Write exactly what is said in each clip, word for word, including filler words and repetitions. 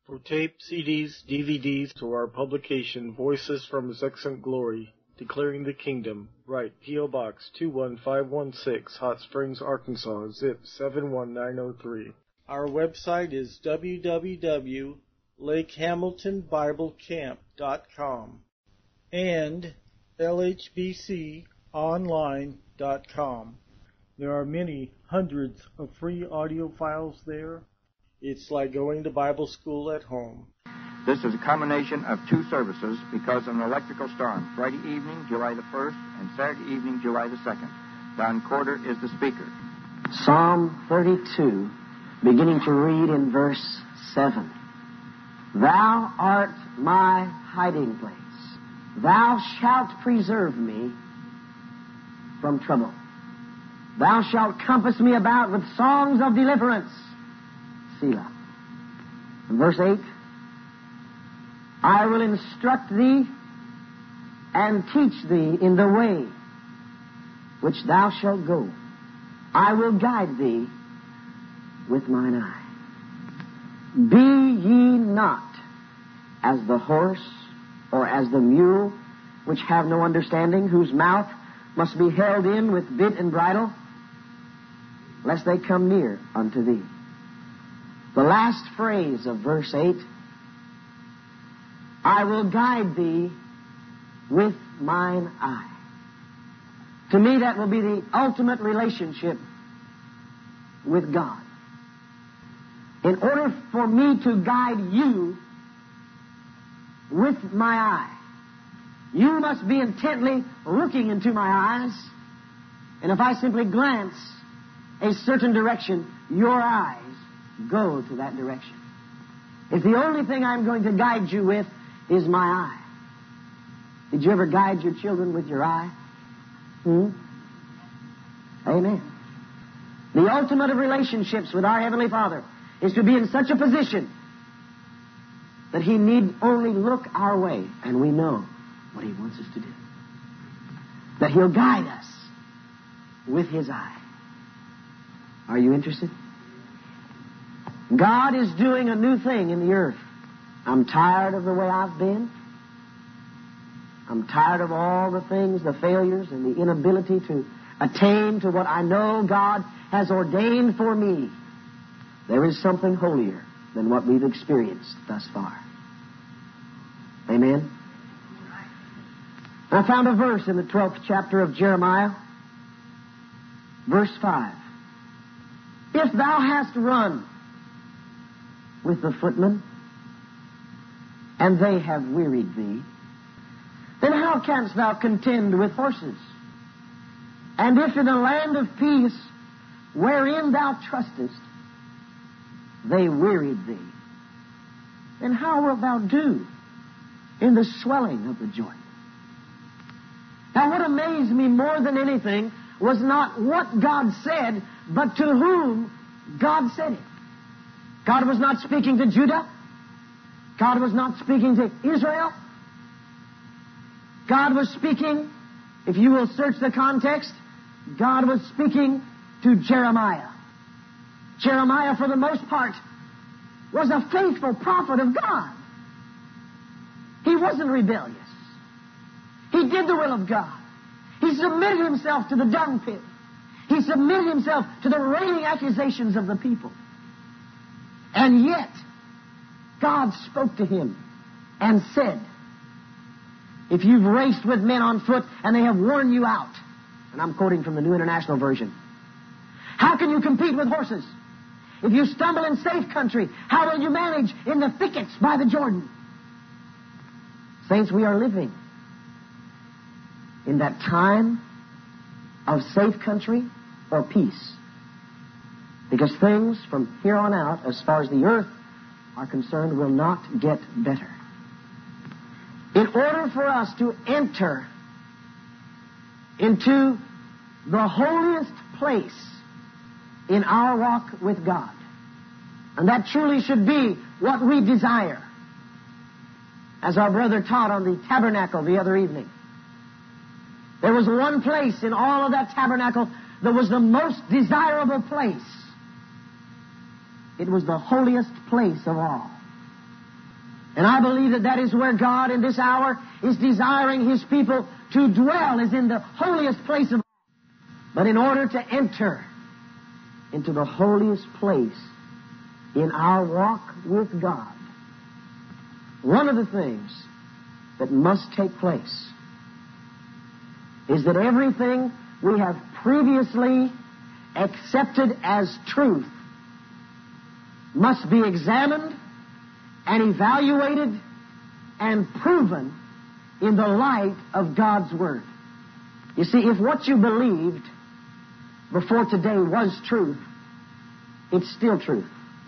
For tape, C Ds, D V Ds, to our publication, Voices from His Excellent Glory, Declaring the Kingdom, write P O. Box two one five one six, Hot Springs, Arkansas, zip seven one nine zero three. Our website is w w w dot lake hamilton bible camp dot com and l h b c online dot com. There are many hundreds of free audio files there. It's like going to Bible school at home. This is a combination of two services because of an electrical storm. Friday evening, July the first, and Saturday evening, July the second. Don Corder is the speaker. Psalm thirty-two, beginning to read in verse seven. Thou art my hiding place. Thou shalt preserve me from trouble. Thou shalt compass me about with songs of deliverance. Selah. And verse eight. I will instruct thee and teach thee in the way which thou shalt go. I will guide thee with mine eye. Be ye not as the horse or as the mule, which have no understanding, whose mouth must be held in with bit and bridle, lest they come near unto thee. The last phrase of verse eight, I will guide thee with mine eye. To me, that will be the ultimate relationship with God. In order for me to guide you with my eye, you must be intently looking into my eyes, and if I simply glance a certain direction, your eyes go to that direction. If the only thing I'm going to guide you with is my eye. Did you ever guide your children with your eye? Hmm? Amen. The ultimate of relationships with our Heavenly Father is to be in such a position that He need only look our way and we know what He wants us to do. That He'll guide us with His eye. Are you interested? God is doing a new thing in the earth. I'm tired of the way I've been. I'm tired of all the things, the failures, and the inability to attain to what I know God has ordained for me. There is something holier than what we've experienced thus far. Amen? I found a verse in the twelfth chapter of Jeremiah, verse five. If thou hast run with the footmen, and they have wearied thee, then how canst thou contend with horses? And if in a land of peace, wherein thou trustest, they wearied thee, then how wilt thou do in the swelling of the joint? Now, what amazed me more than anything was not what God said, but to whom God said it. God was not speaking to Judah. God was not speaking to Israel. God was speaking, if you will search the context, God was speaking to Jeremiah. Jeremiah, for the most part, was a faithful prophet of God. He wasn't rebellious. He did the will of God. He submitted himself to the dung pit. He submitted himself to the railing accusations of the people. And yet, God spoke to him and said, if you've raced with men on foot and they have worn you out, and I'm quoting from the New International Version, how can you compete with horses? If you stumble in safe country, how will you manage in the thickets by the Jordan? Saints, we are living in that time of safe country or peace. Because things from here on out, as far as the earth are concerned, will not get better. In order for us to enter into the holiest place in our walk with God, and that truly should be what we desire, as our brother taught on the tabernacle the other evening. There was one place in all of that tabernacle that was the most desirable place. It was the holiest place of all. And I believe that that is where God in this hour is desiring His people to dwell, is in the holiest place of all. But in order to enter into the holiest place in our walk with God, one of the things that must take place is that everything we have previously accepted as truth must be examined and evaluated and proven in the light of God's Word. You see, if what you believed before today was truth, it's still truth.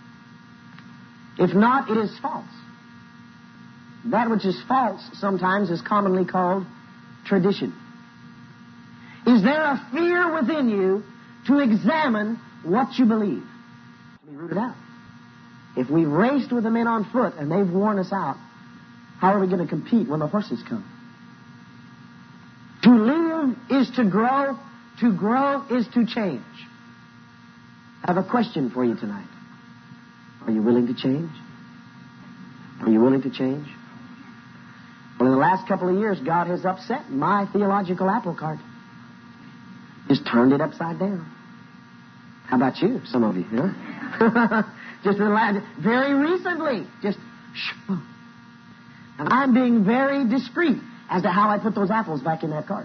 If not, it is false. That which is false sometimes is commonly called tradition. Is there a fear within you to examine what you believe? We root it out. If we raced with the men on foot and they've worn us out, how are we going to compete when the horses come? To live is to grow. To grow is to change. I have a question for you tonight. Are you willing to change? Are you willing to change? Well, in the last couple of years, God has upset my theological apple cart. Just turned it upside down. How about you, some of you? Huh? Just in the last, very recently, just, and I'm being very discreet as to how I put those apples back in that cart.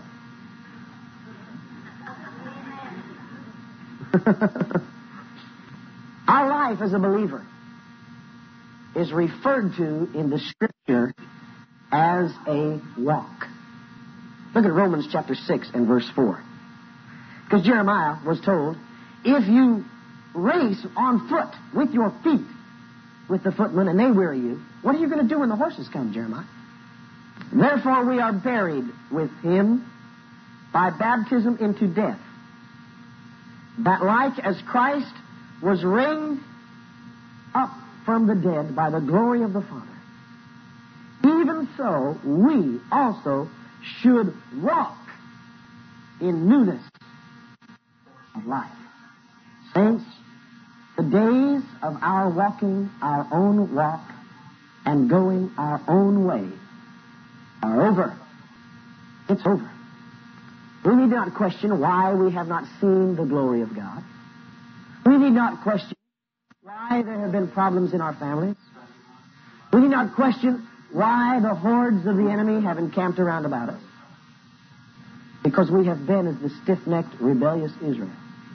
Our life as a believer is referred to in the Scripture as a walk. Look at Romans chapter six and verse four. Because Jeremiah was told, if you race on foot with your feet with the footmen and they weary you, what are you going to do when the horses come, Jeremiah? Therefore we are buried with Him by baptism into death, that like as Christ was raised up from the dead by the glory of the Father, even so we also should walk in newness of life. Saints, the days of our walking our own walk and going our own way are over. It's over. We need not question why we have not seen the glory of God. We need not question why there have been problems in our families. We need not question why the hordes of the enemy have encamped around about us. Because we have been as the stiff-necked, rebellious Israel.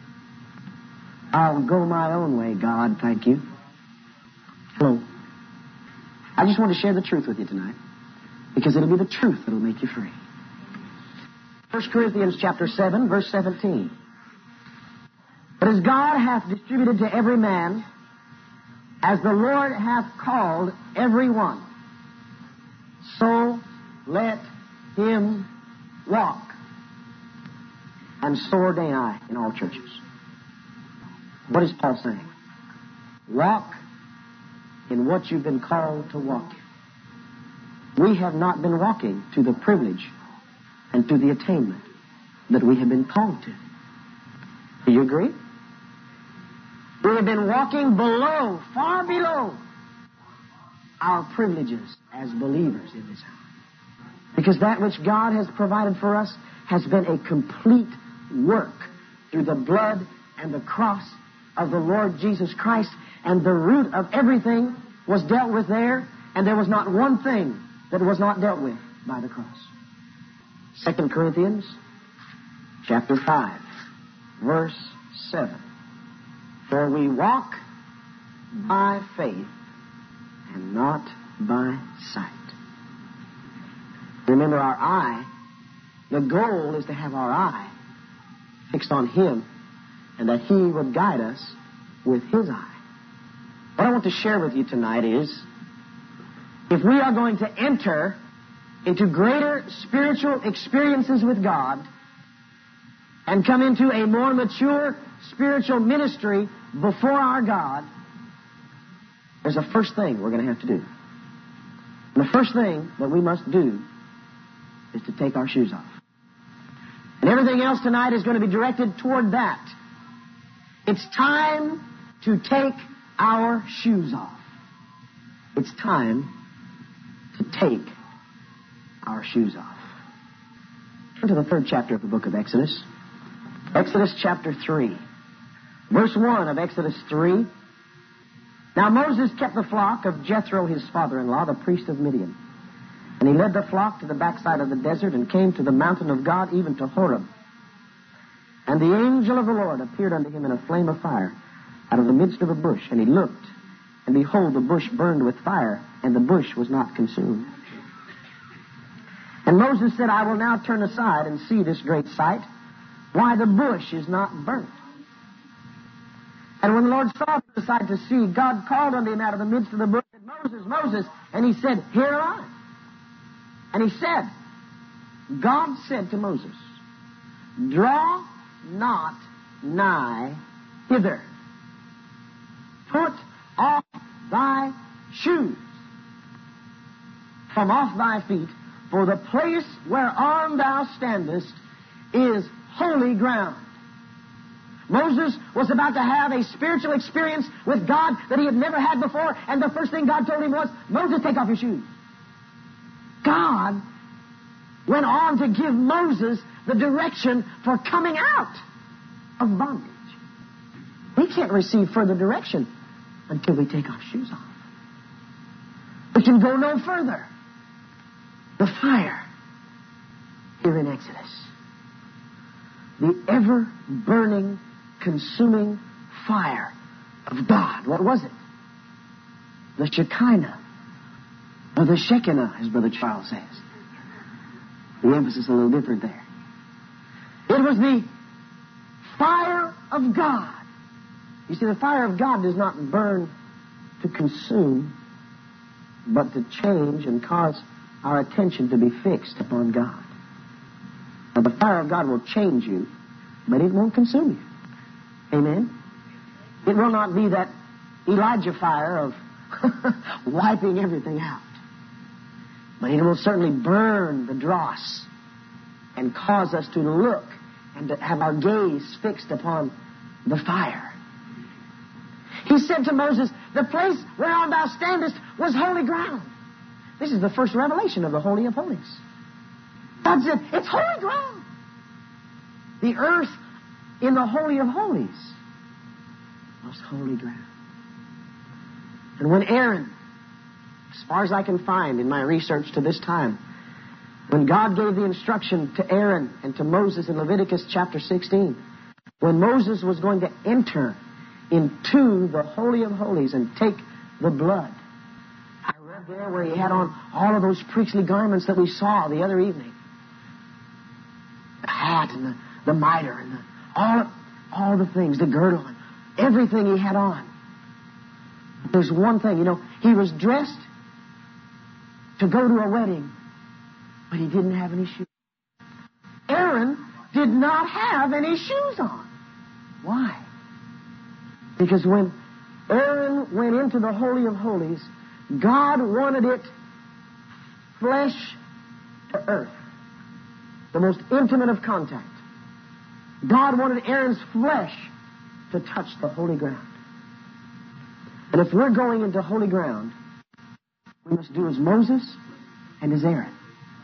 I'll go my own way, God, thank you. Hello. I just want to share the truth with you tonight, because it'll be the truth that'll make you free. First Corinthians chapter seven, verse seventeen. But as God hath distributed to every man, as the Lord hath called every one, so let him walk. And so ordain I in all churches. What is Paul saying? Walk in what you've been called to walk in. We have not been walking to the privilege and to the attainment that we have been called to. Do you agree? We have been walking below, far below, our privileges as believers in this hour. Because that which God has provided for us has been a complete work through the blood and the cross of the Lord Jesus Christ, and the root of everything was dealt with there, and there was not one thing that was not dealt with by the cross. Second Corinthians chapter five, verse seven. For we walk by faith and not by sight. Remember, our eye, the goal is to have our eye fixed on Him, and that He would guide us with His eye. What I want to share with you tonight is, if we are going to enter into greater spiritual experiences with God and come into a more mature spiritual ministry before our God, there's a first thing we're going to have to do. And the first thing that we must do is to take our shoes off. And everything else tonight is going to be directed toward that. It's time to take our shoes off. It's time to take our shoes off. Turn to the third chapter of the book of Exodus. Exodus chapter three. Verse one of Exodus three. Now Moses kept the flock of Jethro, his father-in-law, the priest of Midian. And he led the flock to the backside of the desert and came to the mountain of God, even to Horeb. And the angel of the Lord appeared unto him in a flame of fire out of the midst of a bush. And he looked, and behold, the bush burned with fire, and the bush was not consumed. And Moses said, I will now turn aside and see this great sight, why the bush is not burnt. And when the Lord saw him aside to see, God called unto him out of the midst of the bush, and said, Moses, Moses. And he said, Here am I. And he said, God said to Moses, Draw not nigh hither. Put off thy shoes from off thy feet, for the place whereon thou standest is holy ground. Moses was about to have a spiritual experience with God that he had never had before, and the first thing God told him was, Moses, take off your shoes. God went on to give Moses the direction for coming out of bondage. We can't receive further direction until we take our shoes off. We can go no further. The fire here in Exodus. The ever-burning, consuming fire of God. What was it? The Shekinah, or the Shekinah, as Brother Charles says. The emphasis is a little different there. It was the fire of God. You see, the fire of God does not burn to consume, but to change and cause our attention to be fixed upon God. Now, the fire of God will change you, but it won't consume you. Amen? It will not be that Elijah fire of wiping everything out. But it will certainly burn the dross and cause us to look and to have our gaze fixed upon the fire. He said to Moses, the place whereon thou standest was holy ground. This is the first revelation of the Holy of Holies. God said, it's holy ground. The earth in the Holy of Holies was holy ground. And when Aaron, as far as I can find in my research to this time, when God gave the instruction to Aaron and to Moses in Leviticus chapter sixteen, when Moses was going to enter into the Holy of Holies and take the blood, I read there where he had on all of those priestly garments that we saw the other evening. The hat and the, the mitre and the, all, all the things, the girdle and everything he had on. There's one thing, you know, he was dressed to go to a wedding, but he didn't have any shoes. Aaron did not have any shoes on. Why? Because when Aaron went into the Holy of Holies, God wanted it flesh to earth, the most intimate of contact. God wanted Aaron's flesh to touch the holy ground. And if we're going into holy ground, we must do as Moses and as Aaron.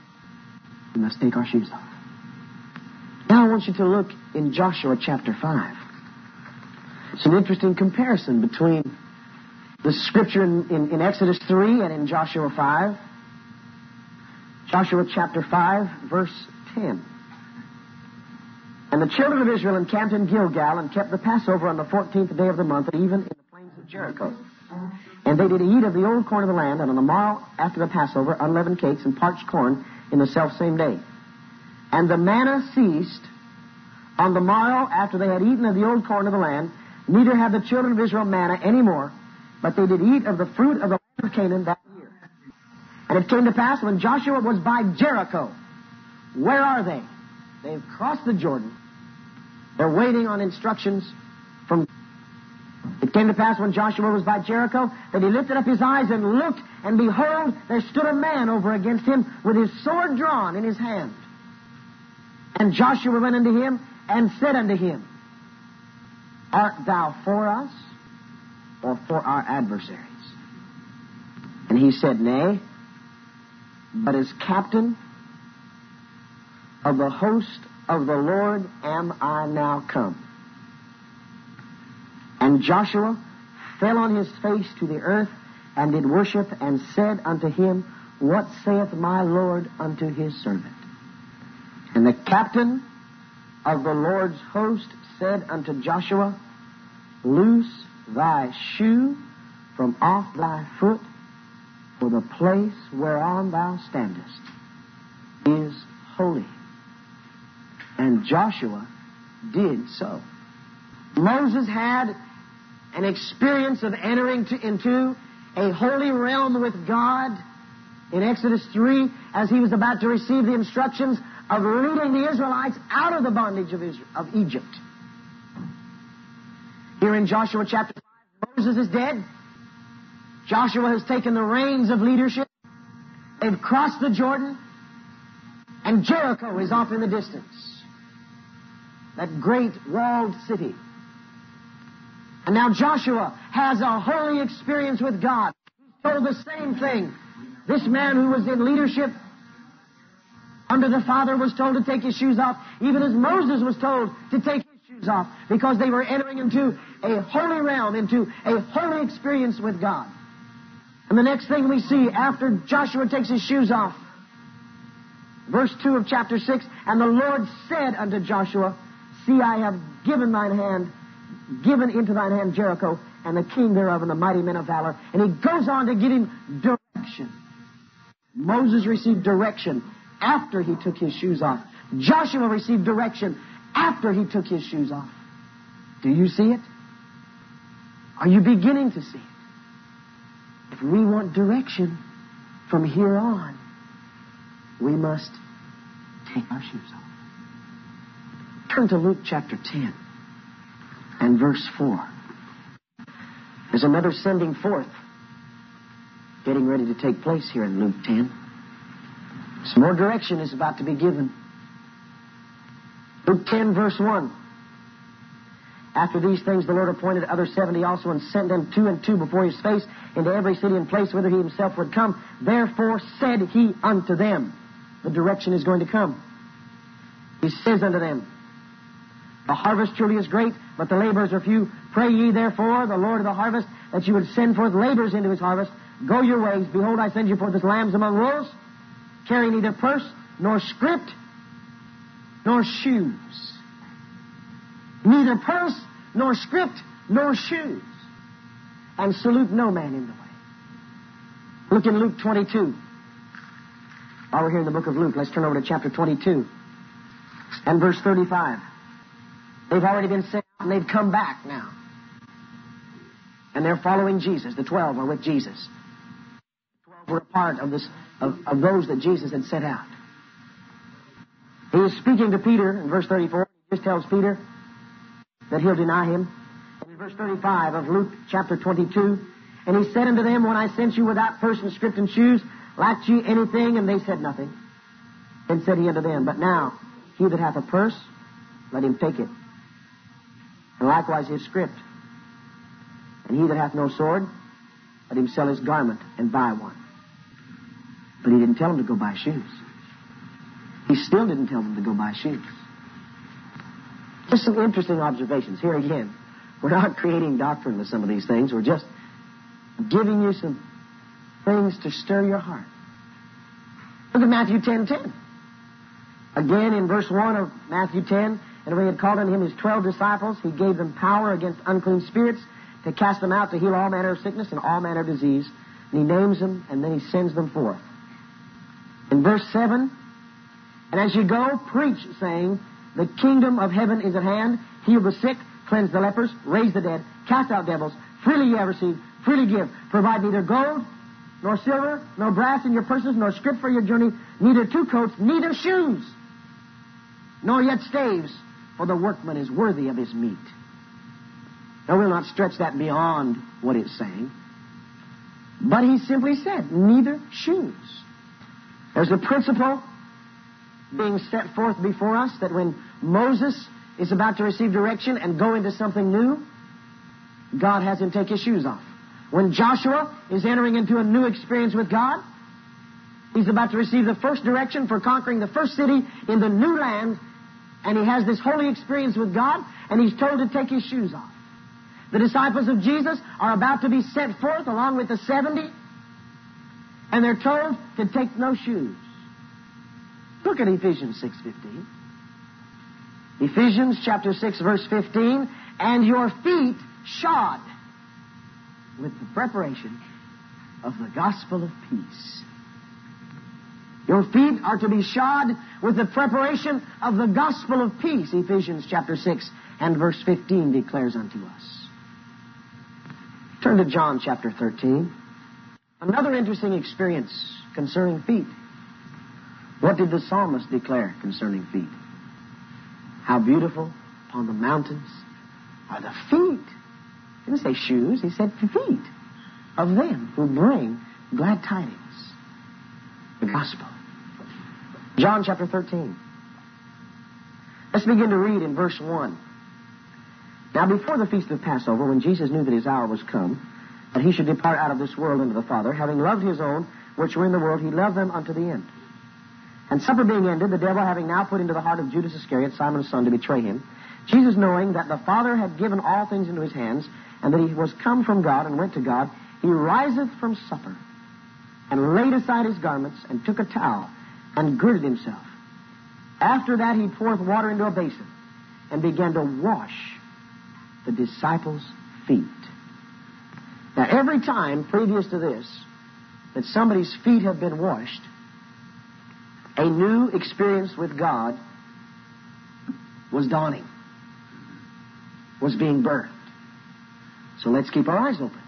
We must take our shoes off. Now I want you to look in Joshua chapter five. It's an interesting comparison between the scripture in, in, in Exodus three and in Joshua five. Joshua chapter five, verse ten. And the children of Israel encamped in Gilgal and kept the Passover on the fourteenth day of the month, even in the plains of Jericho. And they did eat of the old corn of the land, and on the morrow after the Passover, unleavened cakes and parched corn in the selfsame day. And the manna ceased on the morrow after they had eaten of the old corn of the land, neither had the children of Israel manna any more, but they did eat of the fruit of the land of Canaan that year. And it came to pass when Joshua was by Jericho. Where are they? They've crossed the Jordan. They're waiting on instructions from... It came to pass when Joshua was by Jericho that he lifted up his eyes and looked, and behold, there stood a man over against him with his sword drawn in his hand. And Joshua went unto him and said unto him, Art thou for us or for our adversaries? And he said, Nay, but as captain of the host of the Lord am I now come. And Joshua fell on his face to the earth, and did worship, and said unto him, What saith my Lord unto his servant? And the captain of the Lord's host said unto Joshua, Loose thy shoe from off thy foot, for the place whereon thou standest is holy. And Joshua did so. Moses had an experience of entering to, into a holy realm with God in Exodus three as he was about to receive the instructions of leading the Israelites out of the bondage of, Israel, of Egypt. Here in Joshua chapter five, Moses is dead. Joshua has taken the reins of leadership. They've crossed the Jordan, and Jericho is off in the distance. That great walled city. And now Joshua has a holy experience with God. He's told the same thing. This man who was in leadership under the Father was told to take his shoes off, even as Moses was told to take his shoes off, because they were entering into a holy realm, into a holy experience with God. And the next thing we see after Joshua takes his shoes off, verse two of chapter six, and the Lord said unto Joshua, See, I have given thine hand, given into thine hand Jericho, and the king thereof, and the mighty men of valor. And he goes on to give him direction. Moses received direction after he took his shoes off. Joshua received direction after he took his shoes off. Do you see it? Are you beginning to see it? If we want direction from here on, we must take our shoes off. Turn to Luke chapter ten and verse four. There's another sending forth getting ready to take place here in Luke ten. Some more direction is about to be given. Luke ten, verse one. After these things the Lord appointed other seventy also, and sent them two and two before his face into every city and place whither he himself would come. Therefore said he unto them, the direction is going to come. He says unto them, The harvest truly is great, but the laborers are few. Pray ye therefore the Lord of the harvest, that you would send forth laborers into his harvest. Go your ways. Behold, I send you forth as lambs among wolves. Carry neither purse, nor scrip, nor shoes. Neither purse, nor scrip, nor shoes. And salute no man in the way. Look in Luke twenty-two. While we're here in the book of Luke, let's turn over to chapter twenty-two and verse thirty-five. They've already been sent out and they've come back now. And they're following Jesus. The twelve are with Jesus. The twelve were a part of, this, of, of those that Jesus had sent out. He is speaking to Peter in verse thirty-four. He just tells Peter that he'll deny him. And in verse thirty-five of Luke chapter twenty-two, And he said unto them, When I sent you without purse and scrip and shoes, lacked ye anything? And they said nothing. Then said he unto them, But now, he that hath a purse, let him take it. And likewise his scrip. And he that hath no sword, let him sell his garment and buy one. But he didn't tell him to go buy shoes. He still didn't tell them to go buy shoes. Just some interesting observations. Here again, we're not creating doctrine with some of these things. We're just giving you some things to stir your heart. Look at Matthew ten ten. Again, in verse one of Matthew ten, And when he had called unto him his twelve disciples, he gave them power against unclean spirits to cast them out, to heal all manner of sickness and all manner of disease. And he names them, and then he sends them forth. In verse seven, And as you go, preach, saying, The kingdom of heaven is at hand. Heal the sick, cleanse the lepers, raise the dead, cast out devils. Freely ye have received, freely give. Provide neither gold, nor silver, nor brass in your purses, nor scrip for your journey, neither two coats, neither shoes, nor yet staves, for the workman is worthy of his meat. Now, we'll not stretch that beyond what it's saying. But he simply said, neither shoes. There's a principle being set forth before us that when Moses is about to receive direction and go into something new, God has him take his shoes off. When Joshua is entering into a new experience with God, He's about to receive the first direction for conquering the first city in the new land, and he has this holy experience with God, and he's told to take his shoes off. The disciples of Jesus are about to be sent forth along with the seventy, and they're told to take no shoes. Look at Ephesians six fifteen. Ephesians chapter six, verse fifteen, and your feet shod with the preparation of the gospel of peace. Your feet are to be shod with the preparation of the gospel of peace, Ephesians chapter six and verse fifteen declares unto us. Turn to John chapter thirteen. Another interesting experience concerning feet. What did the psalmist declare concerning feet? How beautiful upon the mountains are the feet. He didn't say shoes, he said feet of them who bring glad tidings, the gospel. John chapter thirteen. Let's begin to read in verse one. Now before the feast of Passover, when Jesus knew that his hour was come, that he should depart out of this world into the Father, having loved his own which were in the world, he loved them unto the end. And supper being ended, the devil having now put into the heart of Judas Iscariot, Simon's son, to betray him, Jesus, knowing that the Father had given all things into his hands, and that he was come from God and went to God, he riseth from supper, and laid aside his garments, and took a towel, and girded himself. After that he poureth water into a basin, and began to wash the disciples' feet. Now, every time previous to this that somebody's feet have been washed, a new experience with God was dawning, was being birthed. So let's keep our eyes open.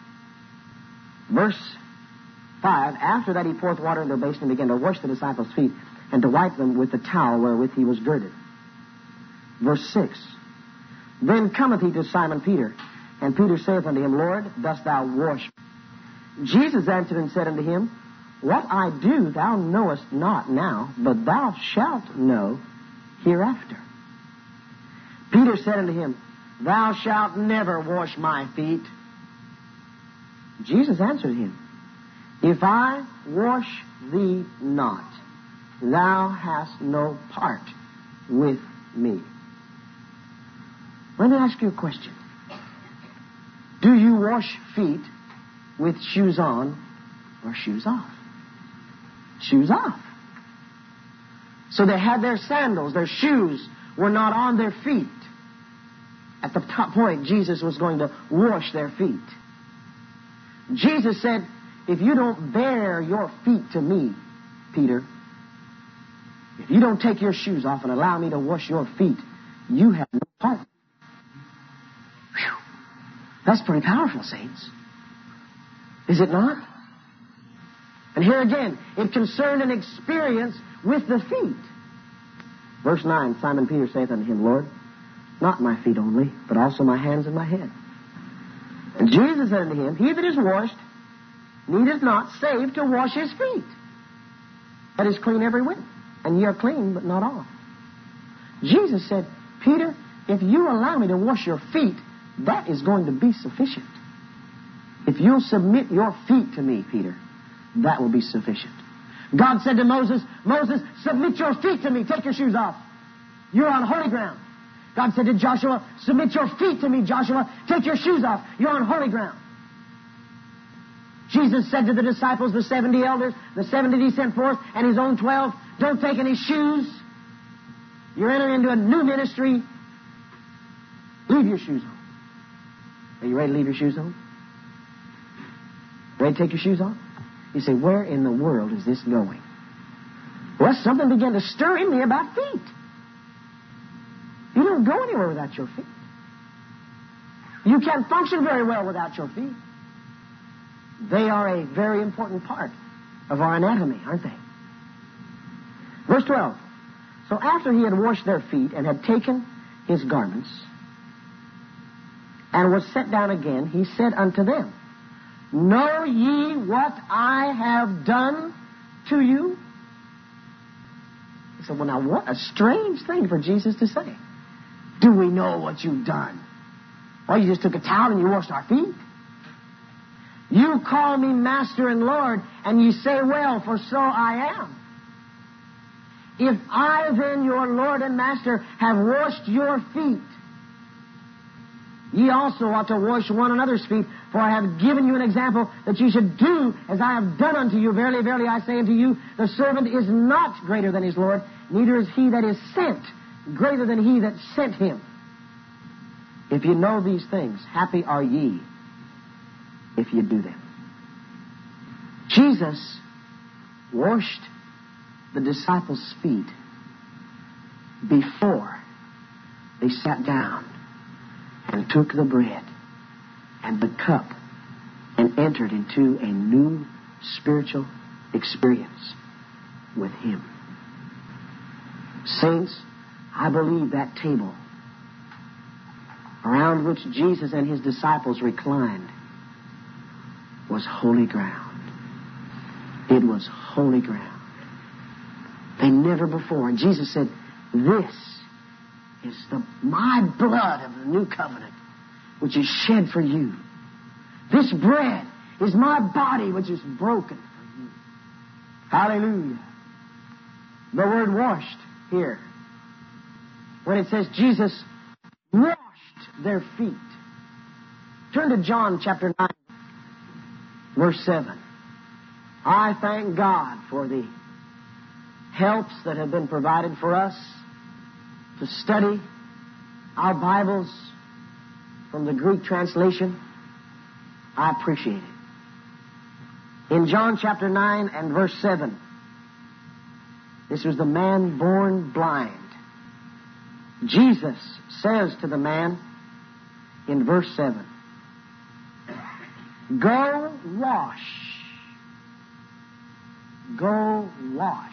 Verse five, after that he poureth water into a basin and began to wash the disciples' feet and to wipe them with the towel wherewith he was girded. Verse six, then cometh he to Simon Peter, and Peter saith unto him, Lord, dost thou wash me? Jesus answered and said unto him, what I do thou knowest not now, but thou shalt know hereafter. Peter said unto him, thou shalt never wash my feet. Jesus answered him, if I wash thee not, thou hast no part with me. Let me ask you a question. Do you wash feet with shoes on or shoes off? Shoes off. So they had their sandals, their shoes were not on their feet. At the top point, Jesus was going to wash their feet. Jesus said, if you don't bear your feet to me, Peter, if you don't take your shoes off and allow me to wash your feet, you have no part. Whew. That's pretty powerful, saints. Is it not? And here again, it concerned an experience with the feet. Verse nine, Simon Peter saith unto him, Lord, not my feet only, but also my hands and my head. And Jesus said unto him, he that is washed needeth not save to wash his feet, but is clean every whit. And ye are clean, but not all. Jesus said, Peter, if you allow me to wash your feet, that is going to be sufficient. If you'll submit your feet to me, Peter, that will be sufficient. God said to Moses, Moses, submit your feet to me. Take your shoes off. You're on holy ground. God said to Joshua, submit your feet to me, Joshua. Take your shoes off. You're on holy ground. Jesus said to the disciples, the seventy elders, the seventy he sent forth, and his own twelve, don't take any shoes. You're entering into a new ministry. Leave your shoes on. Are you ready to leave your shoes on? Ready to take your shoes off? You say, where in the world is this going? Well, something began to stir in me about feet. You don't go anywhere without your feet. You can't function very well without your feet. They are a very important part of our anatomy, aren't they? Verse twelve. So after he had washed their feet and had taken his garments and was set down again, he said unto them, know ye what I have done to you? He said, well, now what a strange thing for Jesus to say. Do we know what you've done? Well, you just took a towel and you washed our feet. You call me Master and Lord, and ye say, well, for so I am. If I then, your Lord and Master, have washed your feet, ye also ought to wash one another's feet, for I have given you an example that ye should do as I have done unto you. Verily, verily, I say unto you, the servant is not greater than his Lord, neither is he that is sent greater than he that sent him. If you know these things, happy are ye if you do them. Jesus washed the disciples' feet before they sat down and took the bread and the cup and entered into a new spiritual experience with Him. Saints, I believe that table around which Jesus and His disciples reclined was holy ground. It was holy ground. They never before. And Jesus said, this is the my blood of the new covenant, which is shed for you. This bread is my body, which is broken for you. Hallelujah. The word washed here, when it says Jesus washed their feet. Turn to John chapter nine, verse seven. I thank God for the helps that have been provided for us to study our Bibles from the Greek translation. I appreciate it. In John chapter nine and verse seven, this was the man born blind. Jesus says to the man in verse seven, go wash. Go wash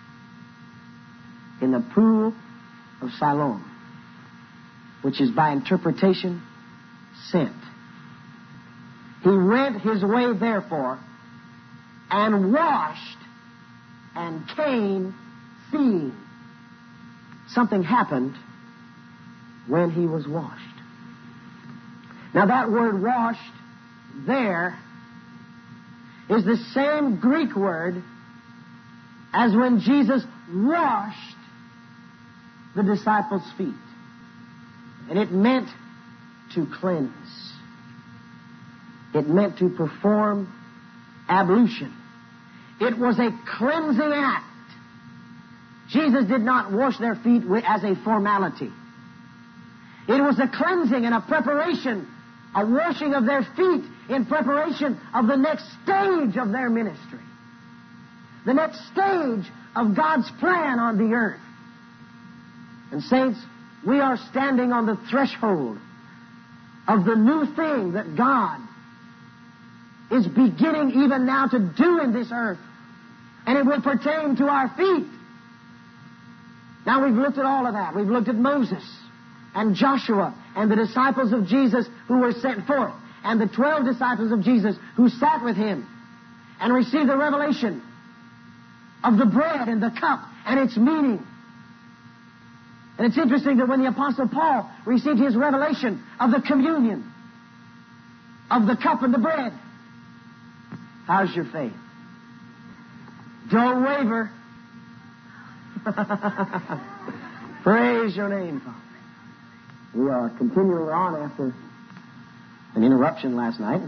in the pool of Siloam, which is by interpretation sent. He went his way, therefore, and washed and came seeing. Something happened when he was washed. Now that word washed there is the same Greek word as when Jesus washed the disciples' feet. And it meant to cleanse. It meant to perform ablution. It was a cleansing act. Jesus did not wash their feet as a formality. It was a cleansing and a preparation, a washing of their feet in preparation of the next stage of their ministry. The next stage of God's plan on the earth. And saints, we are standing on the threshold of the new thing that God is beginning even now to do in this earth. And it will pertain to our feet. Now we've looked at all of that. We've looked at Moses and Joshua and the disciples of Jesus who were sent forth, and the twelve disciples of Jesus who sat with Him and received the revelation of the bread and the cup and its meaning. And it's interesting that when the Apostle Paul received his revelation of the communion, of the cup and the bread, how's your faith? Don't waver. Praise your name, Father. We are continuing on after an interruption last night.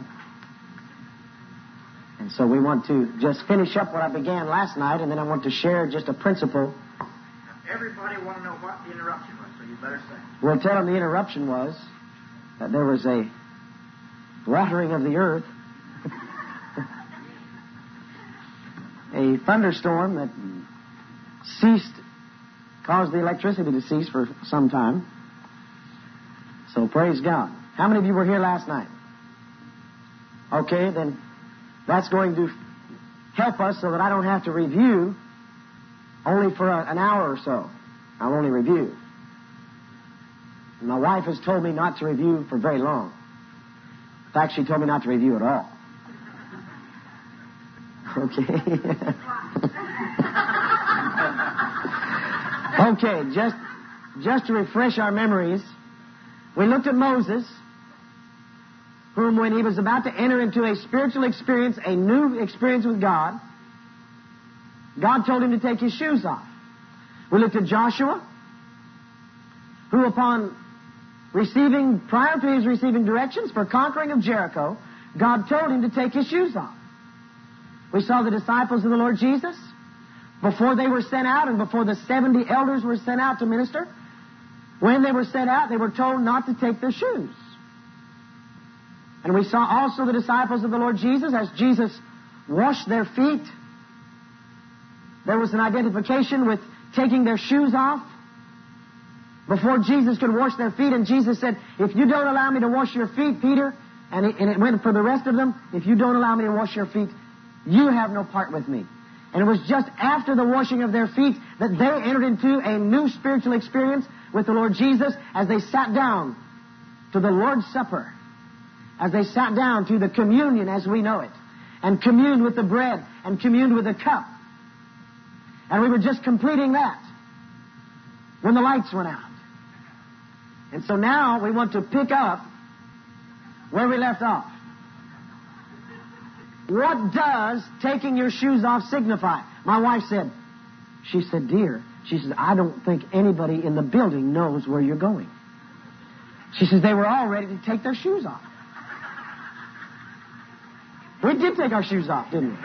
And so we want to just finish up what I began last night, and then I want to share just a principle. Everybody want to know what the interruption was, so you better say. We'll tell them the interruption was that there was a watering of the earth, a thunderstorm that ceased, caused the electricity to cease for some time. So praise God. How many of you were here last night? Okay, then that's going to help us so that I don't have to review only for a, an hour or so. I'll only review. And my wife has told me not to review for very long. In fact, she told me not to review at all. Okay. Okay, just, just to refresh our memories, we looked at Moses whom when he was about to enter into a spiritual experience, a new experience with God, God told him to take his shoes off. We looked at Joshua, who upon receiving, prior to his receiving directions for conquering of Jericho, God told him to take his shoes off. We saw the disciples of the Lord Jesus, before they were sent out and before the seventy elders were sent out to minister, when they were sent out, they were told not to take their shoes. And we saw also the disciples of the Lord Jesus, as Jesus washed their feet, there was an identification with taking their shoes off before Jesus could wash their feet. And Jesus said, if you don't allow me to wash your feet, Peter, and it, and it went for the rest of them, if you don't allow me to wash your feet, you have no part with me. And it was just after the washing of their feet that they entered into a new spiritual experience with the Lord Jesus as they sat down to the Lord's Supper, as they sat down to the communion as we know it, and communed with the bread and communed with the cup. And we were just completing that when the lights went out. And so now we want to pick up where we left off. What does taking your shoes off signify? My wife said, she said, dear, she says, I don't think anybody in the building knows where you're going. She says, they were all ready to take their shoes off. We did take our shoes off, didn't we?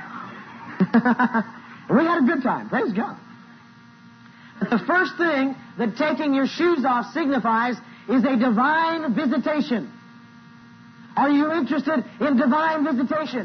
We had a good time. Praise God. But the first thing that taking your shoes off signifies is a divine visitation. Are you interested in divine visitation?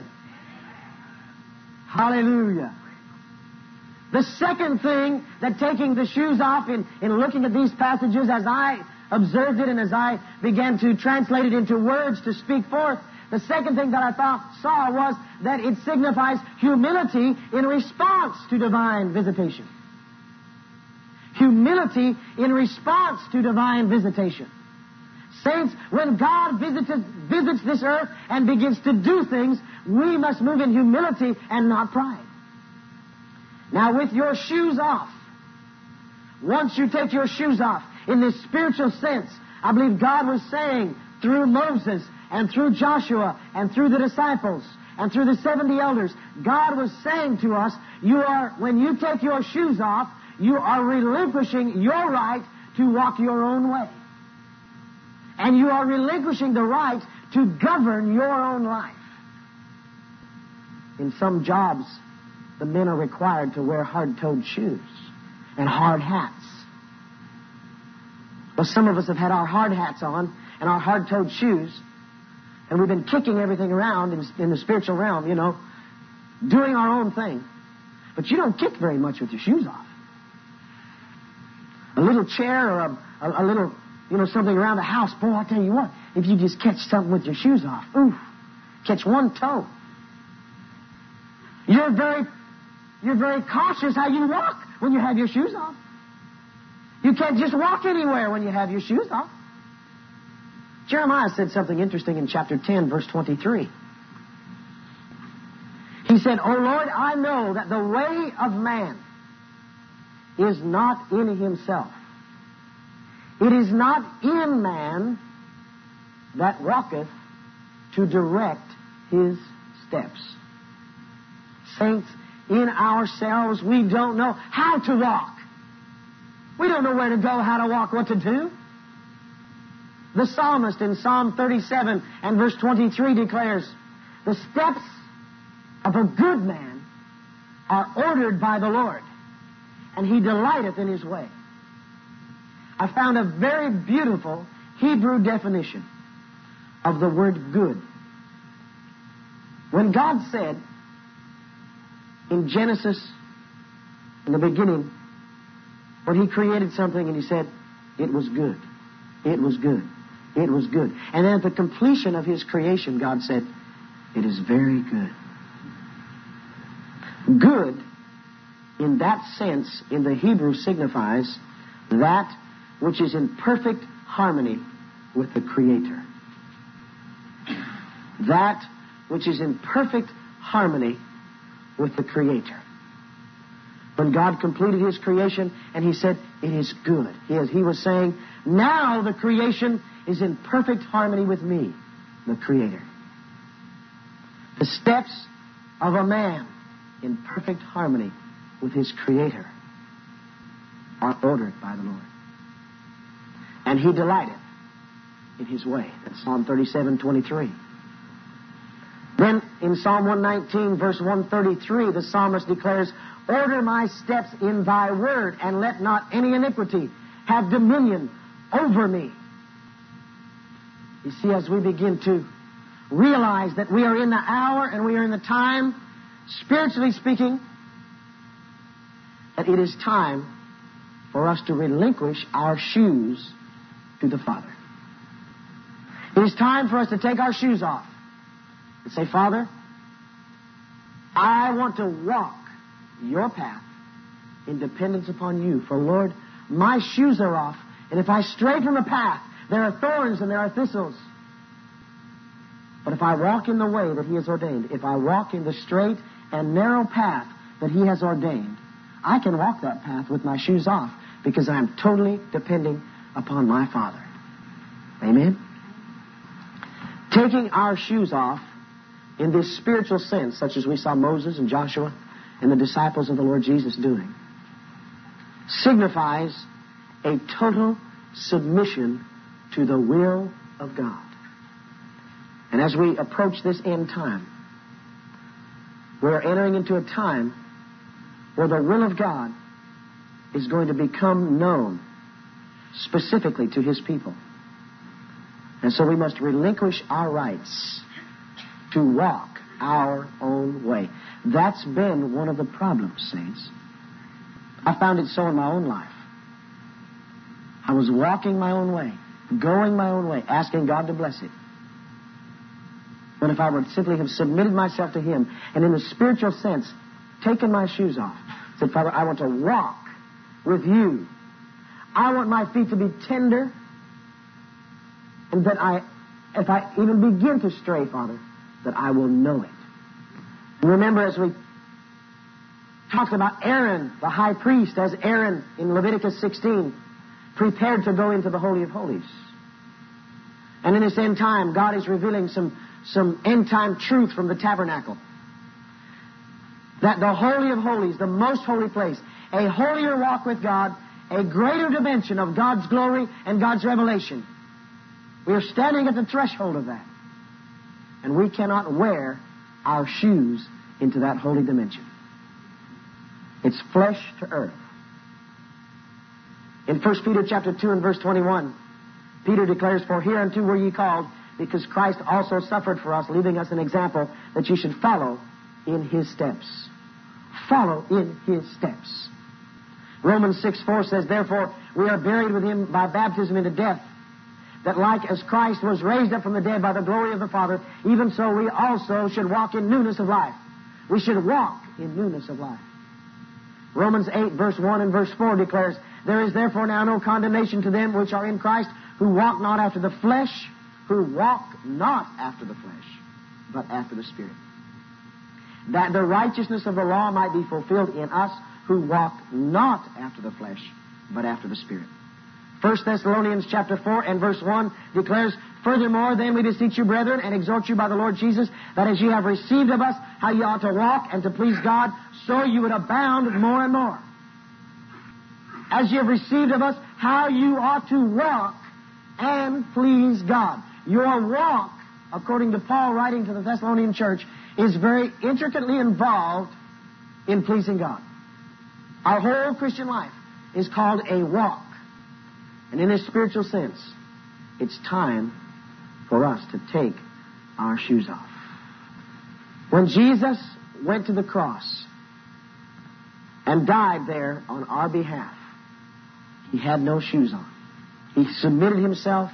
Hallelujah. The second thing that taking the shoes off, in, in looking at these passages as I observed it and as I began to translate it into words to speak forth, the second thing that I thought, saw was that it signifies humility in response to divine visitation. Humility in response to divine visitation. Saints, when God visits, visits this earth and begins to do things, we must move in humility and not pride. Now, with your shoes off, once you take your shoes off, in this spiritual sense, I believe God was saying through Moses and through Joshua and through the disciples and through the seventy elders, God was saying to us, you are, when you take your shoes off, you are relinquishing your right to walk your own way. And you are relinquishing the right to govern your own life. In some jobs, the men are required to wear hard-toed shoes and hard hats. Well, some of us have had our hard hats on and our hard-toed shoes, and we've been kicking everything around in, in the spiritual realm, you know, doing our own thing. But you don't kick very much with your shoes off. A little chair or a, a, a little... You know, something around the house, boy, I'll tell you what, if you just catch something with your shoes off, oof, catch one toe. You're very, you're very cautious how you walk when you have your shoes off. You can't just walk anywhere when you have your shoes off. Jeremiah said something interesting in chapter ten, verse twenty-three. He said, O Lord, I know that the way of man is not in himself. It is not in man that walketh to direct his steps. Saints, in ourselves, we don't know how to walk. We don't know where to go, how to walk, what to do. The psalmist in Psalm thirty-seven and verse twenty-three declares, the steps of a good man are ordered by the Lord, and he delighteth in his way. I found a very beautiful Hebrew definition of the word good. When God said in Genesis, in the beginning, when He created something and He said, it was good, it was good, it was good. And then at the completion of His creation, God said, it is very good. Good, in that sense, in the Hebrew signifies that which is in perfect harmony with the Creator. That which is in perfect harmony with the Creator. When God completed His creation and He said, it is good. He, is, he was saying, now the creation is in perfect harmony with me. the Creator. The steps of a man in perfect harmony with his Creator are ordered by the Lord. And He delighteth in His way. That's Psalm thirty-seven twenty-three. Then in Psalm one nineteen, verse one thirty-three, the psalmist declares, order my steps in Thy word, and let not any iniquity have dominion over me. You see, as we begin to realize that we are in the hour and we are in the time, spiritually speaking, that it is time for us to relinquish our shoes to the Father. It is time for us to take our shoes off and say, Father, I want to walk your path in dependence upon you. For, Lord, my shoes are off, and if I stray from the path, there are thorns and there are thistles. But if I walk in the way that He has ordained, if I walk in the straight and narrow path that He has ordained, I can walk that path with my shoes off because I am totally depending upon my Father. Amen? Taking our shoes off in this spiritual sense, such as we saw Moses and Joshua and the disciples of the Lord Jesus doing, signifies a total submission to the will of God. And as we approach this end time, we are entering into a time where the will of God is going to become known specifically to His people. And so we must relinquish our rights to walk our own way. That's been one of the problems, saints. I found it so in my own life. I was walking my own way, going my own way, asking God to bless it. But if I would simply have submitted myself to Him, and in the spiritual sense, taken my shoes off, said, Father, I want to walk with you. I want my feet to be tender, and that I, if I even begin to stray, Father, that I will know it. And remember, as we talked about Aaron, the high priest, as Aaron in Leviticus sixteen prepared to go into the Holy of Holies. And in this end time, God is revealing some, some end time truth from the tabernacle. That the Holy of Holies, the most holy place, a holier walk with God, a greater dimension of God's glory and God's revelation. We are standing at the threshold of that. And we cannot wear our shoes into that holy dimension. It's flesh to earth. In First Peter chapter two and verse twenty-one, Peter declares, for hereunto were ye called, because Christ also suffered for us, leaving us an example that ye should follow in His steps. Follow in His steps. Romans six four says, therefore we are buried with Him by baptism into death, that like as Christ was raised up from the dead by the glory of the Father, even so we also should walk in newness of life. We should walk in newness of life. Romans eight verse one and verse four declares, there is therefore now no condemnation to them which are in Christ, who walk not after the flesh, who walk not after the flesh, but after the Spirit. That the righteousness of the law might be fulfilled in us, who walk not after the flesh, but after the Spirit. First Thessalonians chapter four and verse one declares, furthermore, then we beseech you, brethren, and exhort you by the Lord Jesus, that as ye have received of us how ye ought to walk and to please God, so you would abound more and more. As ye have received of us how you ought to walk and please God. Your walk, according to Paul writing to the Thessalonian church, is very intricately involved in pleasing God. Our whole Christian life is called a walk. And in a spiritual sense, it's time for us to take our shoes off. When Jesus went to the cross and died there on our behalf, He had no shoes on. He submitted Himself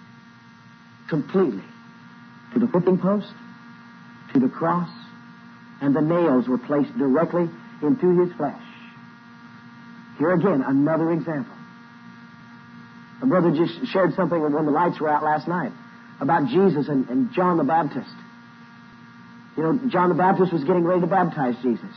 completely to the whipping post, to the cross, and the nails were placed directly into His flesh. Here again, another example. A brother just shared something when the lights were out last night about Jesus and, and John the Baptist. You know, John the Baptist was getting ready to baptize Jesus.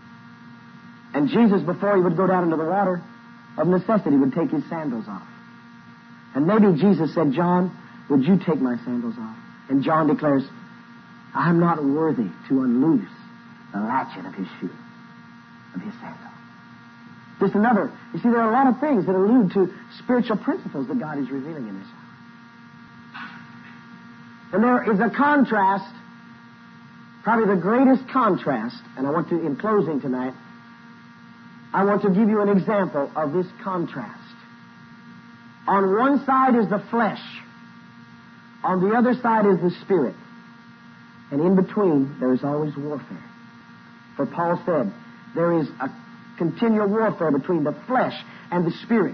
And Jesus, before he would go down into the water, of necessity would take his sandals off. And maybe Jesus said, John, would you take my sandals off? And John declares, I'm not worthy to unloose the latchet of his shoe, of his sandal. Just another, you see, there are a lot of things that allude to spiritual principles that God is revealing in this. And there is a contrast, probably the greatest contrast, and I want to, in closing tonight, I want to give you an example of this contrast. On one side is the flesh. On the other side is the Spirit. And in between, there is always warfare. For Paul said, there is a continual warfare between the flesh and the Spirit.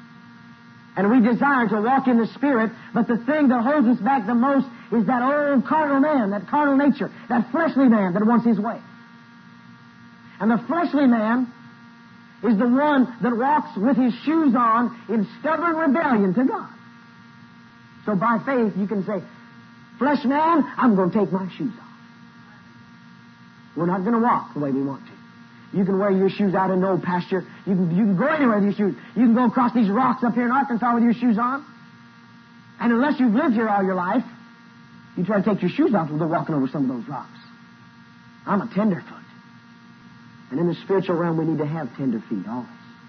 And we desire to walk in the Spirit, but the thing that holds us back the most is that old carnal man, that carnal nature, that fleshly man that wants his way. And the fleshly man is the one that walks with his shoes on in stubborn rebellion to God. So by faith you can say, flesh man, I'm going to take my shoes off. We're not going to walk the way we want to. You can wear your shoes out in no pasture. You can, you can go anywhere with your shoes. You can go across these rocks up here in Arkansas with your shoes on. And unless you've lived here all your life, you try to take your shoes off and go walking over some of those rocks. I'm a tenderfoot. And in the spiritual realm, we need to have tender feet always.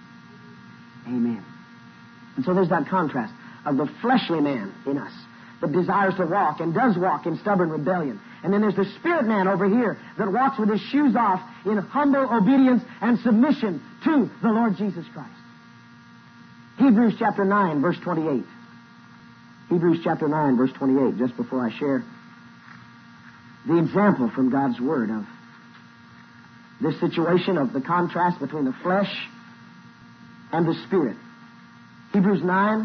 Amen. And so there's that contrast of the fleshly man in us that desires to walk and does walk in stubborn rebellion. And then there's the spirit man over here that walks with his shoes off in humble obedience and submission to the Lord Jesus Christ. Hebrews chapter nine, verse twenty-eight. Hebrews chapter nine, verse twenty-eight, just before I share the example from God's Word of this situation of the contrast between the flesh and the Spirit. Hebrews nine,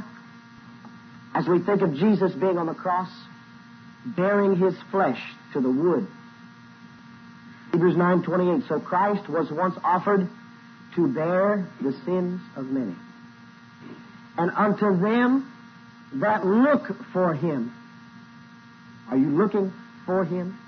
as we think of Jesus being on the cross, bearing his flesh to the wood. Hebrews nine twenty-eight, so Christ was once offered to bear the sins of many. And unto them that look for him. Are you looking for him?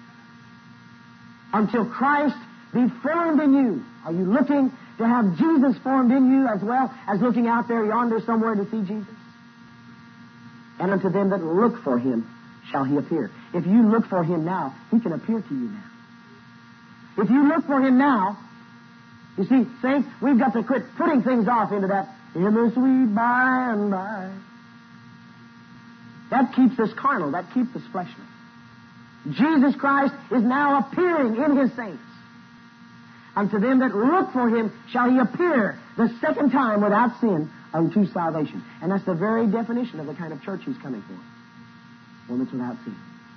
Until Christ be formed in you. Are you looking to have Jesus formed in you as well as looking out there yonder somewhere to see Jesus? And unto them that look for him shall he appear. If you look for him now, he can appear to you now. If you look for him now, you see, saints, we've got to quit putting things off into that in the sweet by and by. That keeps us carnal. That keeps us fleshly. Jesus Christ is now appearing in his saints. Unto them that look for him shall he appear the second time without sin unto salvation. And that's the very definition of the kind of church he's coming for. One that's without sin.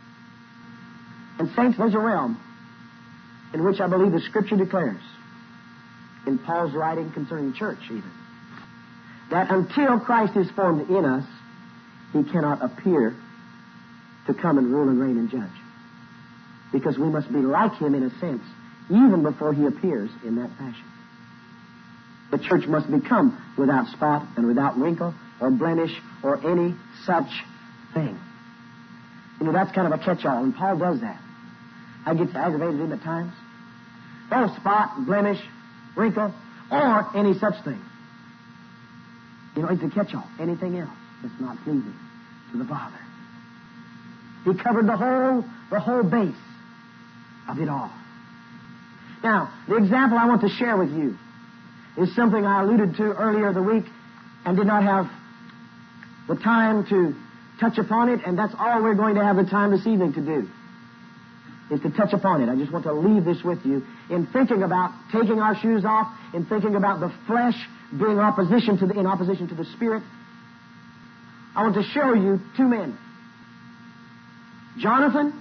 And saints, there's a realm in which I believe the Scripture declares, in Paul's writing concerning the church even, that until Christ is formed in us, he cannot appear to come and rule and reign and judge. Because we must be like him in a sense, even before he appears in that fashion. The church must become without spot and without wrinkle or blemish or any such thing. You know, that's kind of a catch-all, and Paul does that. I get aggravated in at times. Oh, spot, blemish, wrinkle, or any such thing. You know, it's a catch-all. Anything else that's not pleasing to the Father. He covered the whole, the whole base of it all. Now, the example I want to share with you is something I alluded to earlier the week and did not have the time to touch upon it, and that's all we're going to have the time this evening to do, is to touch upon it. I just want to leave this with you in thinking about taking our shoes off, in thinking about the flesh being opposition to the, in opposition to the Spirit. I want to show you two men, Jonathan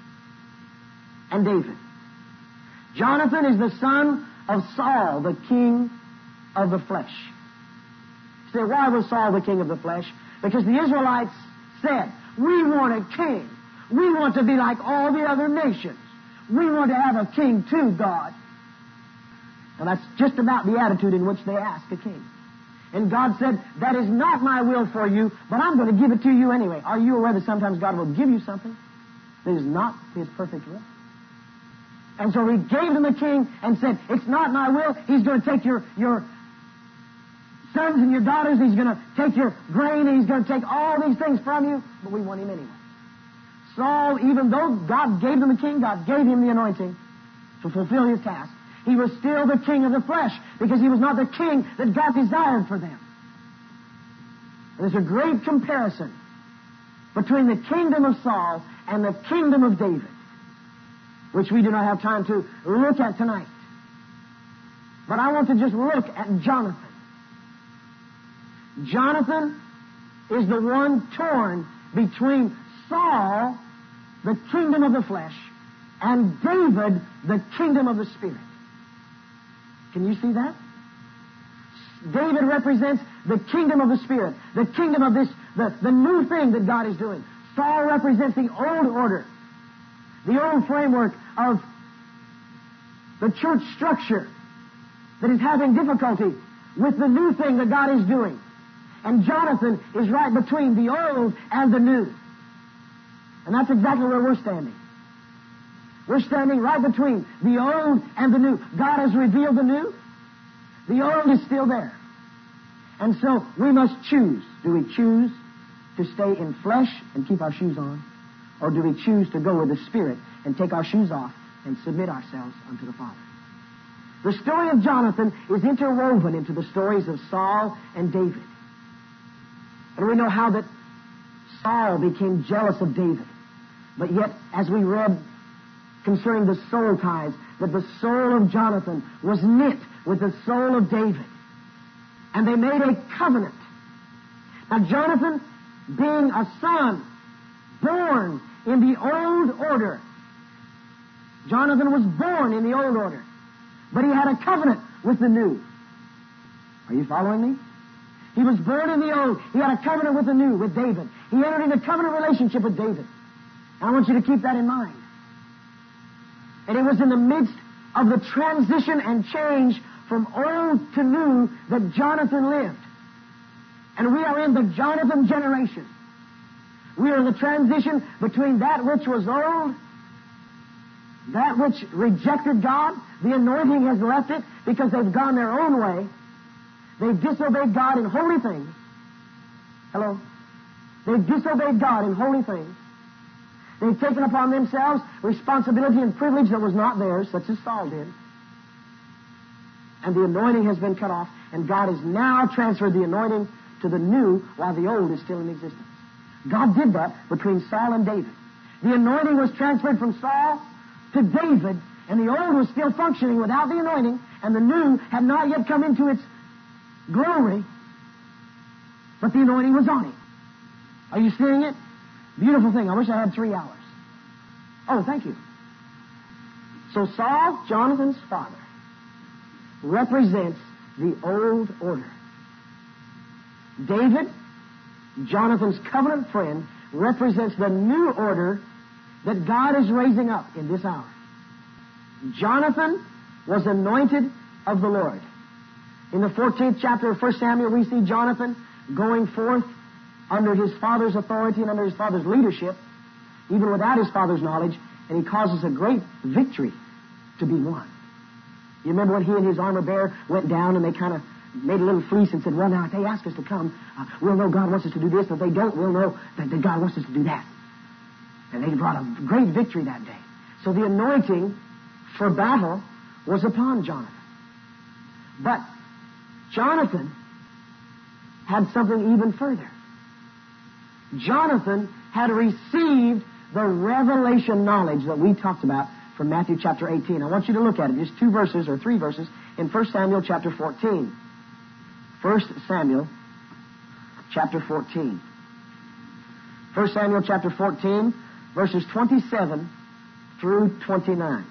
and David. Jonathan is the son of Saul, the king of the flesh. You say, why was Saul the king of the flesh? Because the Israelites said, we want a king. We want to be like all the other nations. We want to have a king too, God. And that's just about the attitude in which they asked a king. And God said, that is not my will for you, but I'm going to give it to you anyway. Are you aware that sometimes God will give you something that is not his perfect will? And so he gave them a king and said, it's not my will. He's going to take your, your sons and your daughters. He's going to take your grain. And he's going to take all these things from you. But we want him anyway. Saul, even though God gave him the king, God gave him the anointing to fulfill his task, he was still the king of the flesh because he was not the king that God desired for them. And there's a great comparison between the kingdom of Saul and the kingdom of David, which we do not have time to look at tonight. But I want to just look at Jonathan. Jonathan is the one torn between Saul, the kingdom of the flesh, and David, the kingdom of the Spirit. Can you see that? David represents the kingdom of the Spirit, the kingdom of this, the, the new thing that God is doing. Saul represents the old order, the old framework of the church structure that is having difficulty with the new thing that God is doing. And Jonathan is right between the old and the new. And that's exactly where we're standing. We're standing right between the old and the new. God has revealed the new. The old is still there. And so we must choose. Do we choose to stay in flesh and keep our shoes on? Or do we choose to go with the Spirit and take our shoes off and submit ourselves unto the Father? The story of Jonathan is interwoven into the stories of Saul and David. And we know how that Saul became jealous of David. But yet, as we read concerning the soul ties, that the soul of Jonathan was knit with the soul of David. And they made a covenant. Now, Jonathan, being a son born in the old order, Jonathan was born in the old order, but he had a covenant with the new. Are you following me? He was born in the old. He had a covenant with the new, with David. He entered into a covenant relationship with David. And I want you to keep that in mind. And it was in the midst of the transition and change from old to new that Jonathan lived. And we are in the Jonathan generation. We are in the transition between that which was old, that which rejected God. The anointing has left it because they've gone their own way. They've disobeyed God in holy things. Hello? They've disobeyed God in holy things. They've taken upon themselves responsibility and privilege that was not theirs, such as Saul did. And the anointing has been cut off, and God has now transferred the anointing to the new while the old is still in existence. God did that between Saul and David. The anointing was transferred from Saul to David, and the old was still functioning without the anointing, and the new had not yet come into its glory, but the anointing was on him. Are you seeing it? Beautiful thing. I wish I had three hours. Oh, thank you. So Saul, Jonathan's father, represents the old order. David, Jonathan's covenant friend, represents the new order that God is raising up in this hour. Jonathan was anointed of the Lord. In the fourteenth chapter of First Samuel, we see Jonathan going forth under his father's authority and under his father's leadership, even without his father's knowledge, and he causes a great victory to be won. You remember when he and his armor bearer went down and they kind of made a little fleece and said, well, now, if they ask us to come, uh, we'll know God wants us to do this. If they don't, we'll know that, that God wants us to do that. And they brought a great victory that day. So the anointing for battle was upon Jonathan. But Jonathan had something even further. Jonathan had received the revelation knowledge that we talked about from Matthew chapter eighteen. I want you to look at it, just two verses or three verses in First Samuel chapter fourteen. First Samuel chapter fourteen. First Samuel chapter fourteen, verses twenty-seven through twenty-nine.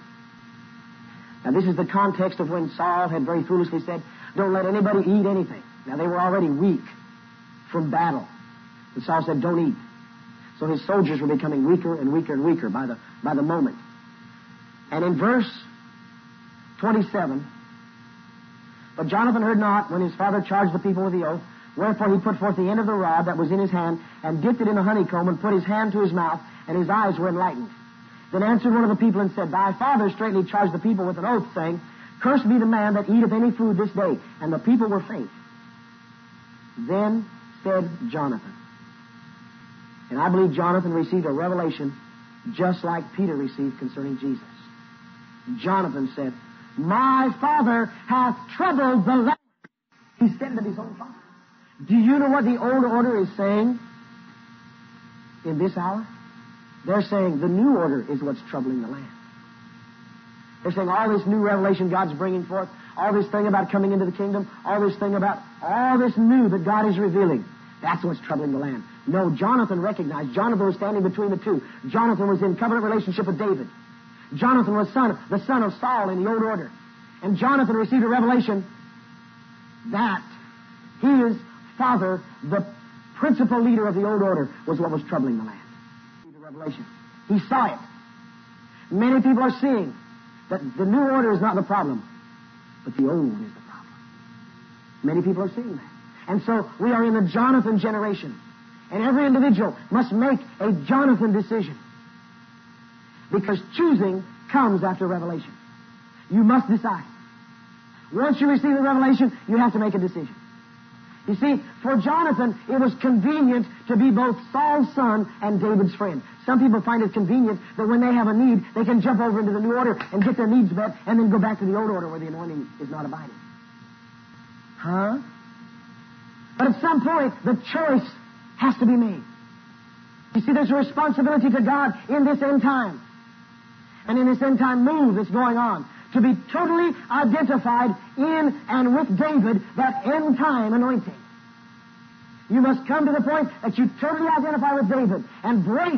Now this is the context of when Saul had very foolishly said, don't let anybody eat anything. Now they were already weak from battle. And Saul said, don't eat. So his soldiers were becoming weaker and weaker and weaker by the, by the moment. And in verse twenty-seven, but Jonathan heard not when his father charged the people with the oath, wherefore he put forth the end of the rod that was in his hand, and dipped it in a honeycomb, and put his hand to his mouth, and his eyes were enlightened. Then answered one of the people and said, thy father straightly charged the people with an oath, saying, cursed be the man that eateth any food this day. And the people were faint. Then said Jonathan, and I believe Jonathan received a revelation just like Peter received concerning Jesus. Jonathan said, "My father hath troubled the land." He said it of his own father. Do you know what the old order is saying in this hour? They're saying the new order is what's troubling the land. They're saying all this new revelation God's bringing forth, all this thing about coming into the kingdom, all this thing about all this new that God is revealing, that's what's troubling the land. No, Jonathan recognized. Jonathan was standing between the two. Jonathan was in covenant relationship with David. Jonathan was son, the son of Saul in the old order. And Jonathan received a revelation that his father, the principal leader of the old order, was what was troubling the land. The revelation. He saw it. Many people are seeing that the new order is not the problem, but the old is the problem. Many people are seeing that. And so we are in the Jonathan generation. And every individual must make a Jonathan decision. Because choosing comes after revelation. You must decide. Once you receive the revelation, you have to make a decision. You see, for Jonathan, it was convenient to be both Saul's son and David's friend. Some people find it convenient that when they have a need, they can jump over into the new order and get their needs met and then go back to the old order where the anointing is not abiding. Huh? But at some point, the choice has to be made. You see, there's a responsibility to God in this end time. And in this end time move that's going on, to be totally identified in and with David, that end time anointing. You must come to the point that you totally identify with David and break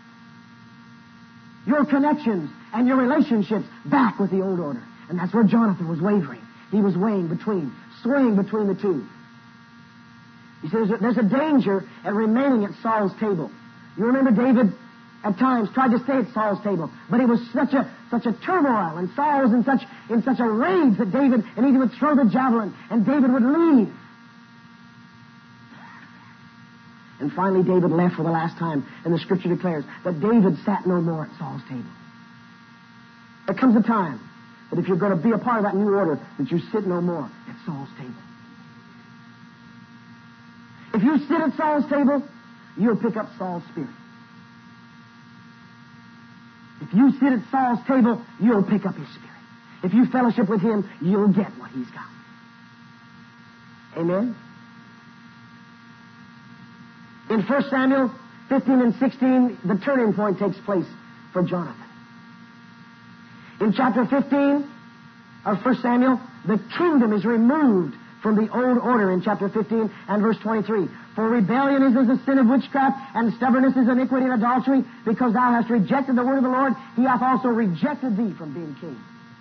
your connections and your relationships back with the old order. And that's where Jonathan was wavering. He was weighing between, swaying between the two. He says there's a danger at remaining at Saul's table. You remember David at times tried to stay at Saul's table, but it was such a such a turmoil, and Saul was in such in such a rage that David, and he would throw the javelin, and David would leave. And finally David left for the last time, and the Scripture declares that David sat no more at Saul's table. There comes a time that if you're going to be a part of that new order, that you sit no more at Saul's table. If you sit at Saul's table, you'll pick up Saul's spirit. If you sit at Saul's table, you'll pick up his spirit. If you fellowship with him, you'll get what he's got. Amen? In First Samuel fifteen and sixteen, the turning point takes place for Jonathan. In chapter fifteen of First Samuel, the kingdom is removed from the old order in chapter fifteen and verse twenty-three. For rebellion is as the sin of witchcraft, and stubbornness is iniquity and adultery. Because thou hast rejected the word of the Lord, he hath also rejected thee from being king.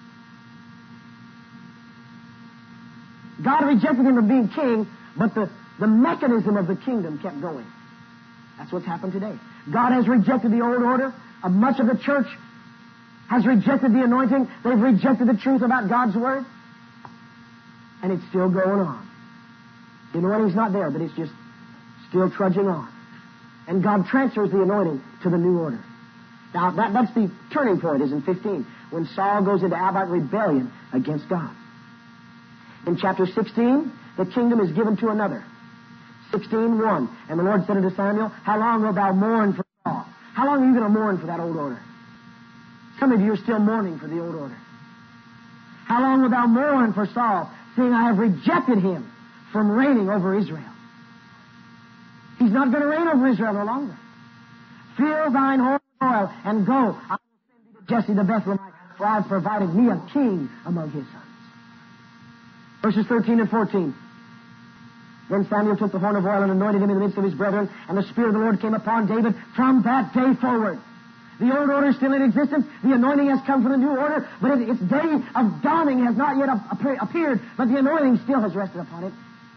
God rejected him from being king, but the, the mechanism of the kingdom kept going. That's what's happened today. God has rejected the old order. Uh, much of the church has rejected the anointing. They've rejected the truth about God's word. And it's still going on. The anointing's not there, but it's just still trudging on. And God transfers the anointing to the new order. Now, that, that's the turning point, is in fifteen, when Saul goes into outright rebellion against God. In chapter sixteen, the kingdom is given to another. sixteen one. And the Lord said unto Samuel, how long wilt thou mourn for Saul? How long are you going to mourn for that old order? Some of you are still mourning for the old order. How long wilt thou mourn for Saul, seeing I have rejected him from reigning over Israel? He's not going to reign over Israel no longer. Fill thine horn with oil, and go. I will send thee to Jesse the Bethlehemite, for I have provided me a king among his sons. Verses thirteen and fourteen. Then Samuel took the horn of oil and anointed him in the midst of his brethren, and the Spirit of the Lord came upon David from that day forward. The old order is still in existence. The anointing has come from the new order, but its day of dawning has not yet appeared, but the anointing still has rested upon it.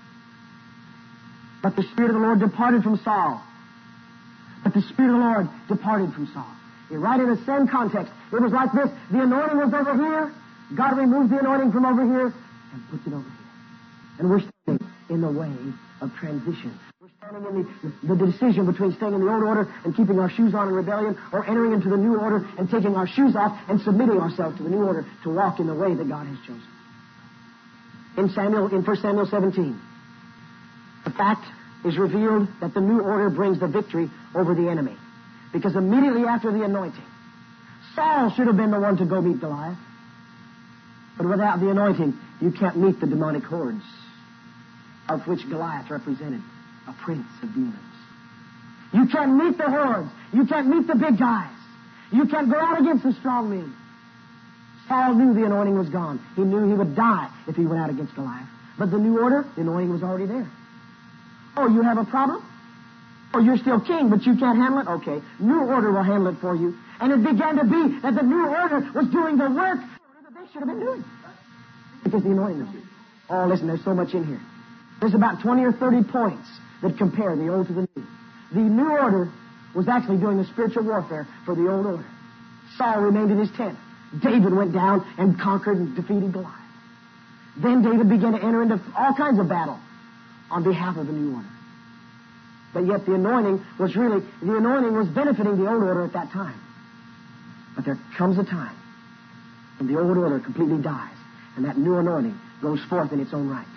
But the Spirit of the Lord departed from Saul. But the Spirit of the Lord departed from Saul. Right in the same context. It was like this. The anointing was over here. God removed the anointing from over here and puts it over here. And we're standing in the way of transition. We're standing in the, the decision between staying in the old order and keeping our shoes on in rebellion, or entering into the new order and taking our shoes off and submitting ourselves to the new order to walk in the way that God has chosen. In Samuel, in First Samuel seventeen, the fact is revealed that the new order brings the victory over the enemy. Because immediately after the anointing, Saul should have been the one to go meet Goliath. But without the anointing, you can't meet the demonic hordes, of which Goliath represented a prince of demons. You can't meet the hordes. You can't meet the big guys. You can't go out against the strong men. Saul knew the anointing was gone. He knew he would die if he went out against Goliath. But the new order, the anointing was already there. Oh, you have a problem? Oh, you're still king, but you can't handle it? Okay. New order will handle it for you. And it began to be that the new order was doing the work that they should have been doing. Because the anointing was. Oh, listen, there's so much in here. There's about twenty or thirty points that compare the old to the new. The new order was actually doing the spiritual warfare for the old order. Saul remained in his tent. David went down and conquered and defeated Goliath. Then David began to enter into all kinds of battle on behalf of the new order. But yet the anointing was really, the anointing was benefiting the old order at that time. But there comes a time when the old order completely dies, and that new anointing goes forth in its own right.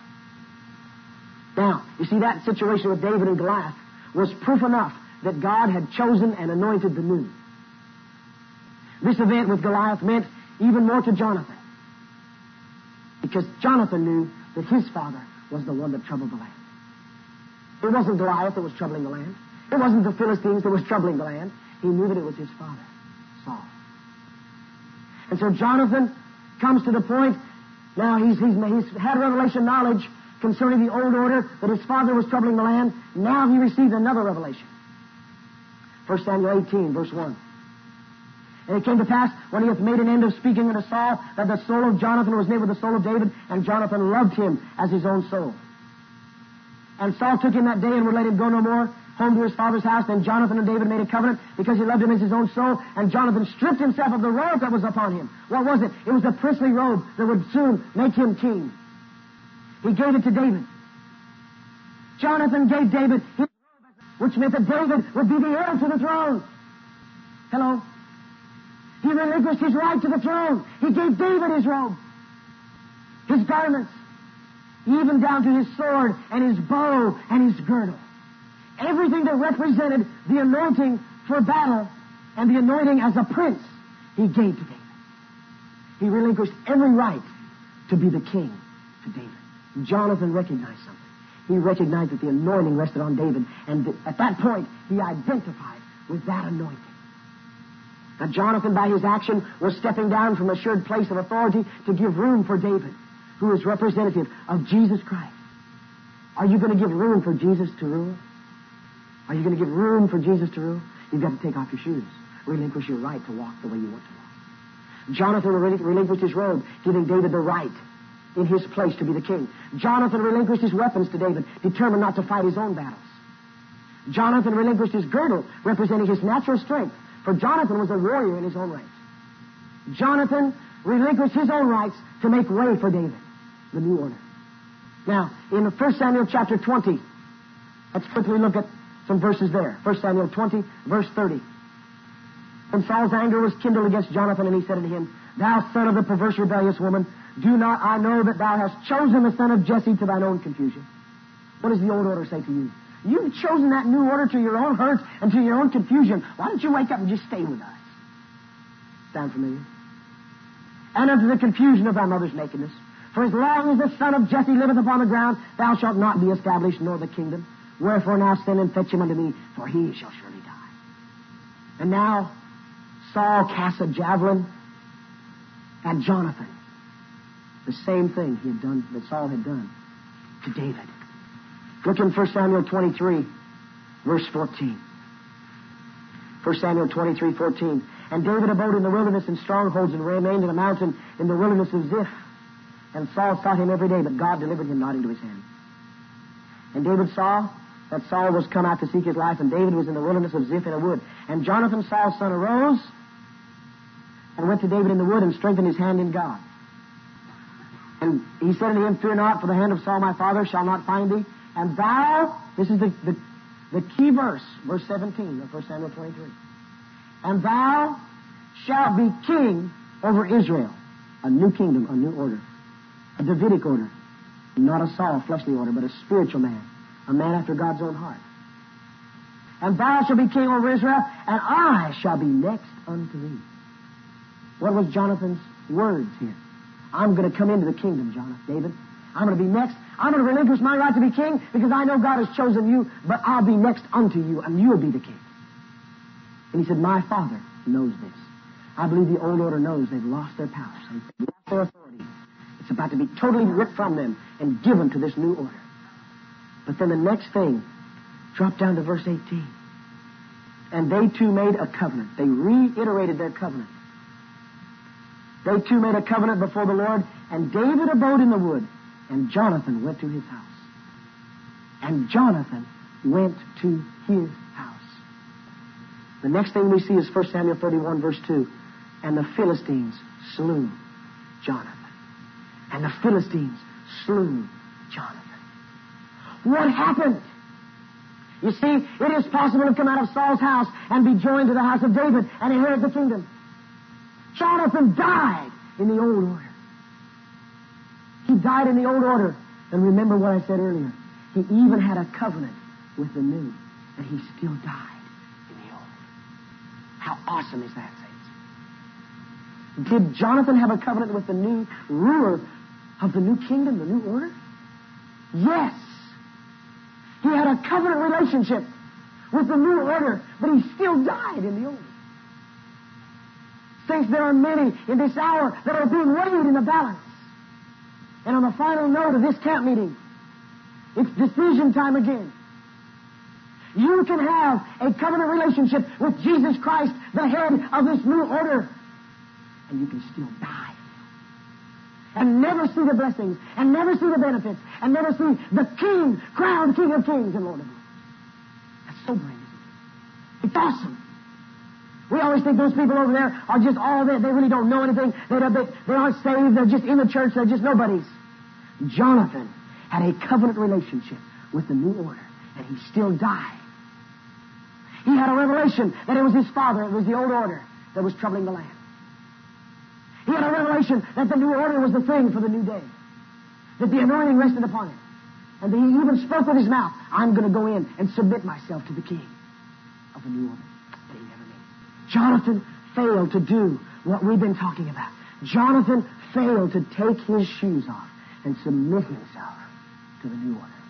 Now, you see, that situation with David and Goliath was proof enough that God had chosen and anointed the new. This event with Goliath meant even more to Jonathan, because Jonathan knew that his father was the one that troubled the land. It wasn't Goliath that was troubling the land. It wasn't the Philistines that was troubling the land. He knew that it was his father, Saul. And so Jonathan comes to the point, now he's, he's, he's had revelation knowledge concerning the old order, that his father was troubling the land. Now he received another revelation. First Samuel eighteen, verse one. And it came to pass, when he hath made an end of speaking unto Saul, that the soul of Jonathan was knit with the soul of David, and Jonathan loved him as his own soul. And Saul took him that day and would let him go no more home to his father's house. Then Jonathan and David made a covenant because he loved him as his own soul. And Jonathan stripped himself of the robe that was upon him. What was it? It was the priestly robe that would soon make him king. He gave it to David. Jonathan gave David his robe, which meant that David would be the heir to the throne. Hello? He relinquished his right to the throne. He gave David his robe, his garments, even down to his sword and his bow and his girdle. Everything that represented the anointing for battle and the anointing as a prince, he gave to David. He relinquished every right to be the king to David. Jonathan recognized something. He recognized that the anointing rested on David, and that at that point, he identified with that anointing. Now, Jonathan, by his action, was stepping down from assured place of authority to give room for David, who is representative of Jesus Christ. Are you going to give room for Jesus to rule? Are you going to give room for Jesus to rule? You've got to take off your shoes. Relinquish your right to walk the way you want to walk. Jonathan relinquished his robe, giving David the right in his place to be the king. Jonathan relinquished his weapons to David, determined not to fight his own battles. Jonathan relinquished his girdle, representing his natural strength, for Jonathan was a warrior in his own right. Jonathan relinquished his own rights to make way for David, the new order. Now, in First Samuel chapter twenty, let's quickly look at some verses there. First Samuel twenty, verse thirty. And Saul's anger was kindled against Jonathan, and he said unto him, Thou son of the perverse rebellious woman, do not I know that thou hast chosen the son of Jesse to thine own confusion? What does the old order say to you? You've chosen that new order to your own hurt and to your own confusion. Why don't you wake up and just stay with us? Sound familiar? And unto the confusion of thy mother's nakedness. For as long as the son of Jesse liveth upon the ground, thou shalt not be established, nor the kingdom. Wherefore now send and fetch him unto me, for he shall surely die. And now Saul casts a javelin at Jonathan. The same thing he had done, that Saul had done to David. Look in First Samuel twenty-three, verse fourteen. First Samuel twenty-three, fourteen. And David abode in the wilderness in strongholds and remained in a mountain in the wilderness of Ziph. And Saul sought him every day, but God delivered him not into his hand. And David saw that Saul was come out to seek his life, and David was in the wilderness of Ziph in a wood. And Jonathan, Saul's son, arose and went to David in the wood and strengthened his hand in God. And he said unto him, Fear not, for the hand of Saul my father shall not find thee. And thou, this is the, the, the key verse, verse seventeen of First Samuel twenty-three. And thou shalt be king over Israel. A new kingdom, a new order. A Davidic order. Not a Saul, fleshly order, but a spiritual man. A man after God's own heart. and thou shalt be king over Israel, and I shall be next unto thee. What was Jonathan's words here? I'm going to come into the kingdom, Jonathan, David. I'm going to be next. I'm going to relinquish my right to be king because I know God has chosen you, but I'll be next unto you, and you'll be the king. And he said, my Father knows this. I believe the old order knows they've lost their powers. They've lost their authority. It's about to be totally ripped from them and given to this new order. But then the next thing, drop down to verse eighteen. And they two made a covenant. They reiterated their covenant. They two made a covenant before the Lord, and David abode in the wood, and Jonathan went to his house. And Jonathan went to his house. The next thing we see is First Samuel thirty-one, verse two. And the Philistines slew Jonathan. And the Philistines slew Jonathan. What happened? You see, it is possible to come out of Saul's house and be joined to the house of David and inherit the kingdom. Jonathan died in the old order. He died in the old order. And remember what I said earlier. He even had a covenant with the new. And he still died in the old. How awesome is that, saints? Did Jonathan have a covenant with the new ruler of the new kingdom, the new order? Yes. He had a covenant relationship with the new order, but he still died in the old. Saints, there are many in this hour that are being weighed in the balance. And on the final note of this camp meeting, it's decision time again. You can have a covenant relationship with Jesus Christ, the head of this new order, and you can still die. And never see the blessings, and never see the benefits, and never see the King, crowned King of Kings and Lord of Lords. That's sobering, isn't it? It's awesome. We always think those people over there are just all that. They really don't know anything. They, they, they aren't saved. They're just in the church. They're just nobodies. Jonathan had a covenant relationship with the new order, and he still died. He had a revelation that it was his father, it was the old order that was troubling the land. He had a revelation that the new order was the thing for the new day, that the anointing rested upon him. And that he even spoke with his mouth, I'm going to go in and submit myself to the king of the new order. But he never did. Jonathan failed to do what we've been talking about. Jonathan failed to take his shoes off and submit himself to the new order.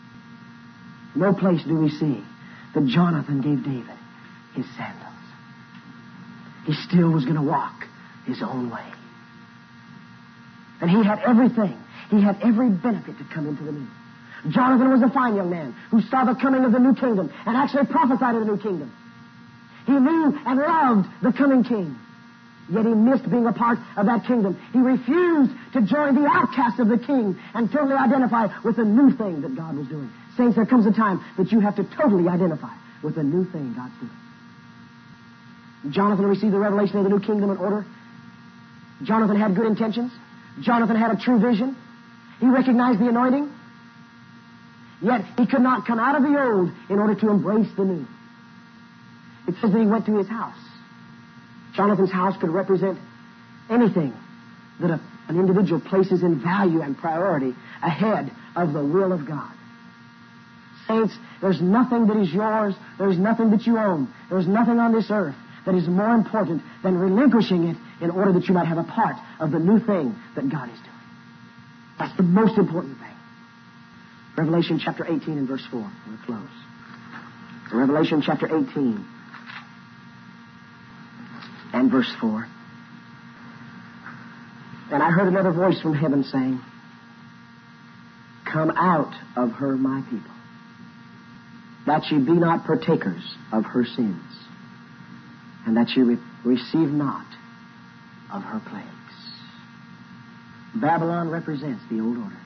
No place do we see that Jonathan gave David his sandals. He still was going to walk his own way. And he had everything. He had every benefit to come into the new. Jonathan was a fine young man who saw the coming of the new kingdom and actually prophesied of the new kingdom. He knew and loved the coming king. Yet he missed being a part of that kingdom. He refused to join the outcasts of the king and totally identify with the new thing that God was doing. Saints, there comes a time that you have to totally identify with the new thing God's doing. Jonathan received the revelation of the new kingdom and order. Jonathan had good intentions. Jonathan had a true vision. He recognized the anointing. Yet he could not come out of the old in order to embrace the new. It says that he went to his house. Jonathan's house could represent anything that a, an individual places in value and priority ahead of the will of God. Saints, there's nothing that is yours. There's nothing that you own. There's nothing on this earth that is more important than relinquishing it in order that you might have a part of the new thing that God is doing. That's the most important thing. Revelation chapter eighteen and verse four. We'll close. Revelation chapter eighteen and verse four. And I heard another voice from heaven saying, Come out of her, my people, that ye be not partakers of her sins, and that ye re- receive not of her plagues. Babylon represents the old order.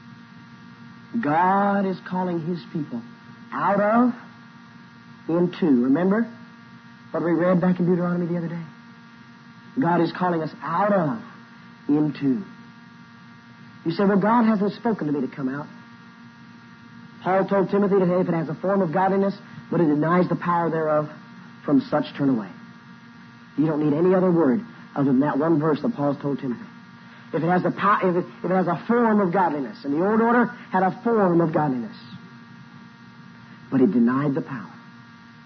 God is calling his people out of, into. Remember what we read back in Deuteronomy the other day? God is calling us out of, into. You say, well, God hasn't spoken to me to come out. Paul told Timothy that if it has a form of godliness, but it denies the power thereof, from such turn away. You don't need any other word other than that one verse that Paul's told Timothy. If it has a power, if it, if it has a form of godliness, and the old order had a form of godliness, but it denied the power.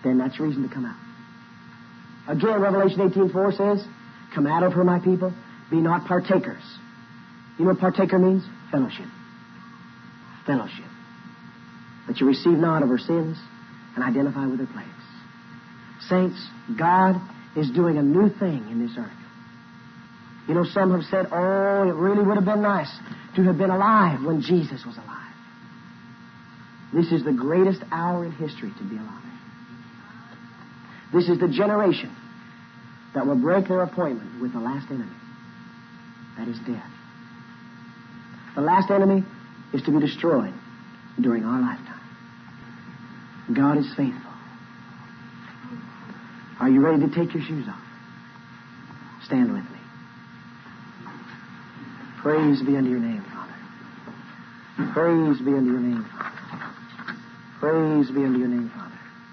then that's reason to come out. Again, Revelation eighteen four says, come out of her, my people, be not partakers. You know what partaker means? Fellowship. Fellowship. That you receive not of her sins and identify with her plagues. Saints, God is doing a new thing in this earth. You know, some have said, oh, it really would have been nice to have been alive when Jesus was alive. This is the greatest hour in history to be alive. This is the generation that will break their appointment with the last enemy. That is death. The last enemy is to be destroyed during our lifetime. God is faithful. Are you ready to take your shoes off? Stand with me. Praise be unto your name, Father. Praise be unto your name, Father. Praise be unto your name, Father.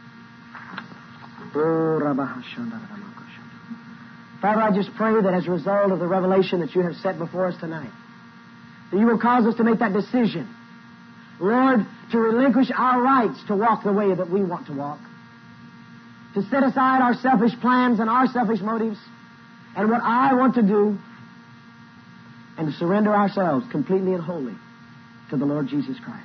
Father, I just pray that as a result of the revelation that you have set before us tonight, that you will cause us to make that decision, Lord, to relinquish our rights to walk the way that we want to walk, to set aside our selfish plans and our selfish motives and what I want to do, and to surrender ourselves completely and wholly to the Lord Jesus Christ.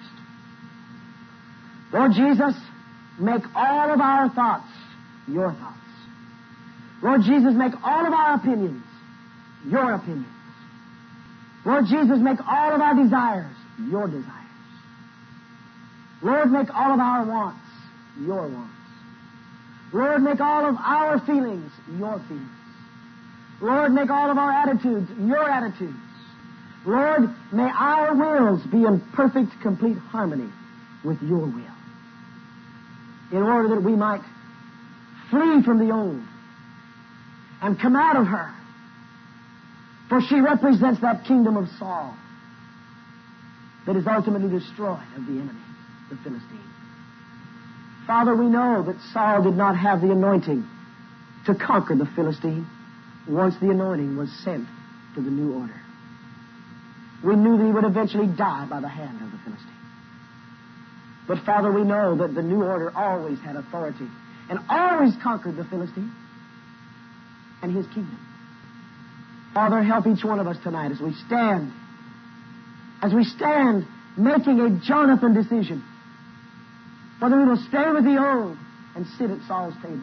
Lord Jesus, make all of our thoughts your thoughts. Lord Jesus, make all of our opinions your opinions. Lord Jesus, make all of our desires your desires. Lord, make all of our wants your wants. Lord, make all of our feelings your feelings. Lord, make all of our attitudes your attitudes. Lord, may our wills be in perfect, complete harmony with your will, in order that we might flee from the old and come out of her. For she represents that kingdom of Saul that is ultimately destroyed of the enemy, the Philistine. Father, we know that Saul did not have the anointing to conquer the Philistine once the anointing was sent to the new order. We knew that he would eventually die by the hand of the Philistine. But Father, we know that the new order always had authority and always conquered the Philistine and his kingdom. Father, help each one of us tonight as we stand, as we stand making a Jonathan decision, whether we will stay with the old and sit at Saul's table,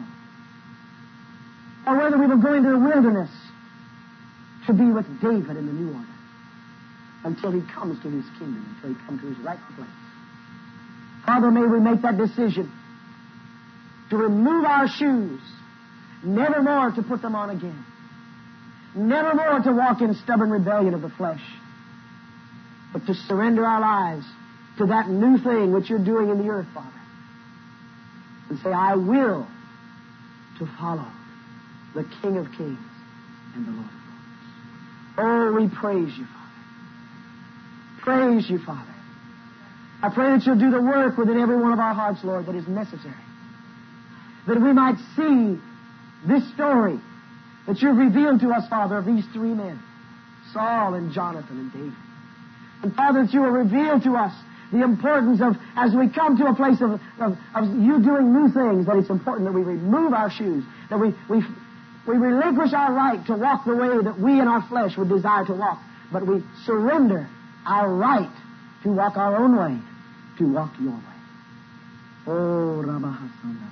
or whether we will go into the wilderness to be with David in the new order until he comes to his kingdom, until he comes to his rightful place. Father, may we make that decision to remove our shoes, never more to put them on again, never more to walk in stubborn rebellion of the flesh, but to surrender our lives to that new thing which you're doing in the earth, Father, and say, I will to follow the King of Kings and the Lord of Lords. Oh, we praise you, Father. Praise you, Father. I pray that you'll do the work within every one of our hearts, Lord, that is necessary, that we might see this story that you've revealed to us, Father, of these three men, Saul and Jonathan and David. And Father, that you will reveal to us the importance of, as we come to a place of, of, of you doing new things, that it's important that we remove our shoes, that we, we, we relinquish our right to walk the way that we in our flesh would desire to walk, but we surrender our right to walk our own way, to walk your way. Oh, Rabba Hasanda.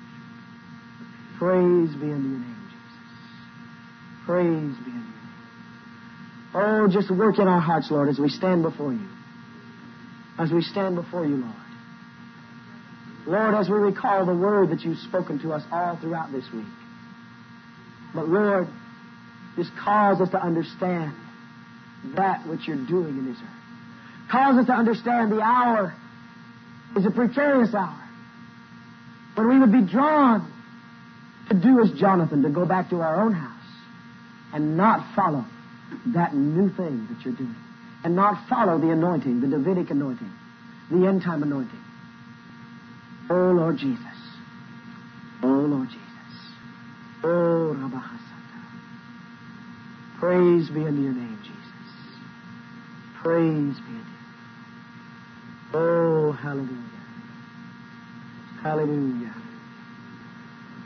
Praise be unto your name, Jesus. Praise be unto your name. Oh, just work in our hearts, Lord, as we stand before you. As we stand before you, Lord. Lord, as we recall the word that you've spoken to us all throughout this week. But Lord, just cause us to understand that which you're doing in this earth. Cause us to understand the hour is a precarious hour, when we would be drawn to do as Jonathan, to go back to our own house and not follow that new thing that you're doing, and not follow the anointing, the Davidic anointing, the end-time anointing. Oh, Lord Jesus. Oh, Lord Jesus. Oh, Rabba Hasanta. Praise be unto your name, Jesus. Praise be unto you. Oh, hallelujah. Hallelujah.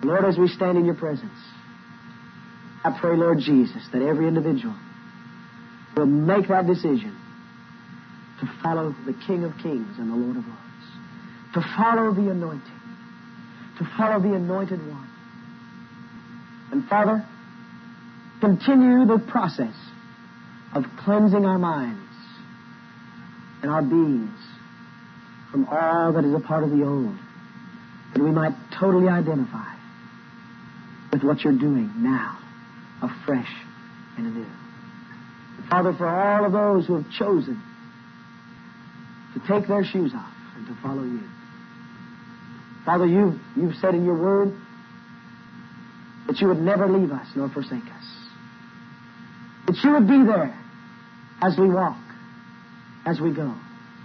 Lord, as we stand in your presence, I pray, Lord Jesus, that every individual will make that decision to follow the King of Kings and the Lord of Lords, to follow the anointing, to follow the anointed one. And Father, continue the process of cleansing our minds and our beings from all that is a part of the old, that we might totally identify with what you're doing now, afresh and anew. And Father, for all of those who have chosen to take their shoes off and to follow you, Father, you've, you've said in your word that you would never leave us nor forsake us, that you would be there as we walk, as we go.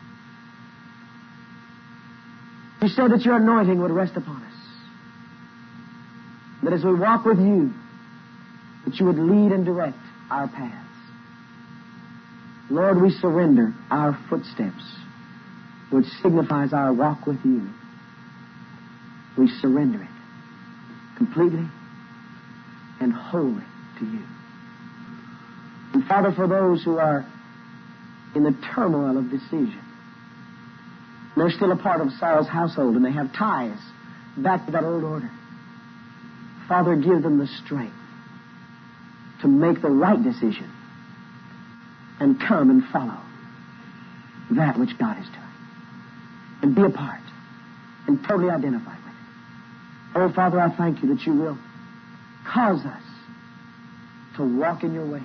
You said that your anointing would rest upon us, that as we walk with you, that you would lead and direct our paths. Lord, we surrender our footsteps, which signifies our walk with you. We surrender it completely and wholly to you. And Father, for those who are in the turmoil of decision, they're still a part of Saul's household and they have ties back to that old order. Father, give them the strength to make the right decision and come and follow that which God is doing and be a part and totally identify with it. Oh, Father, I thank you that you will cause us to walk in your ways.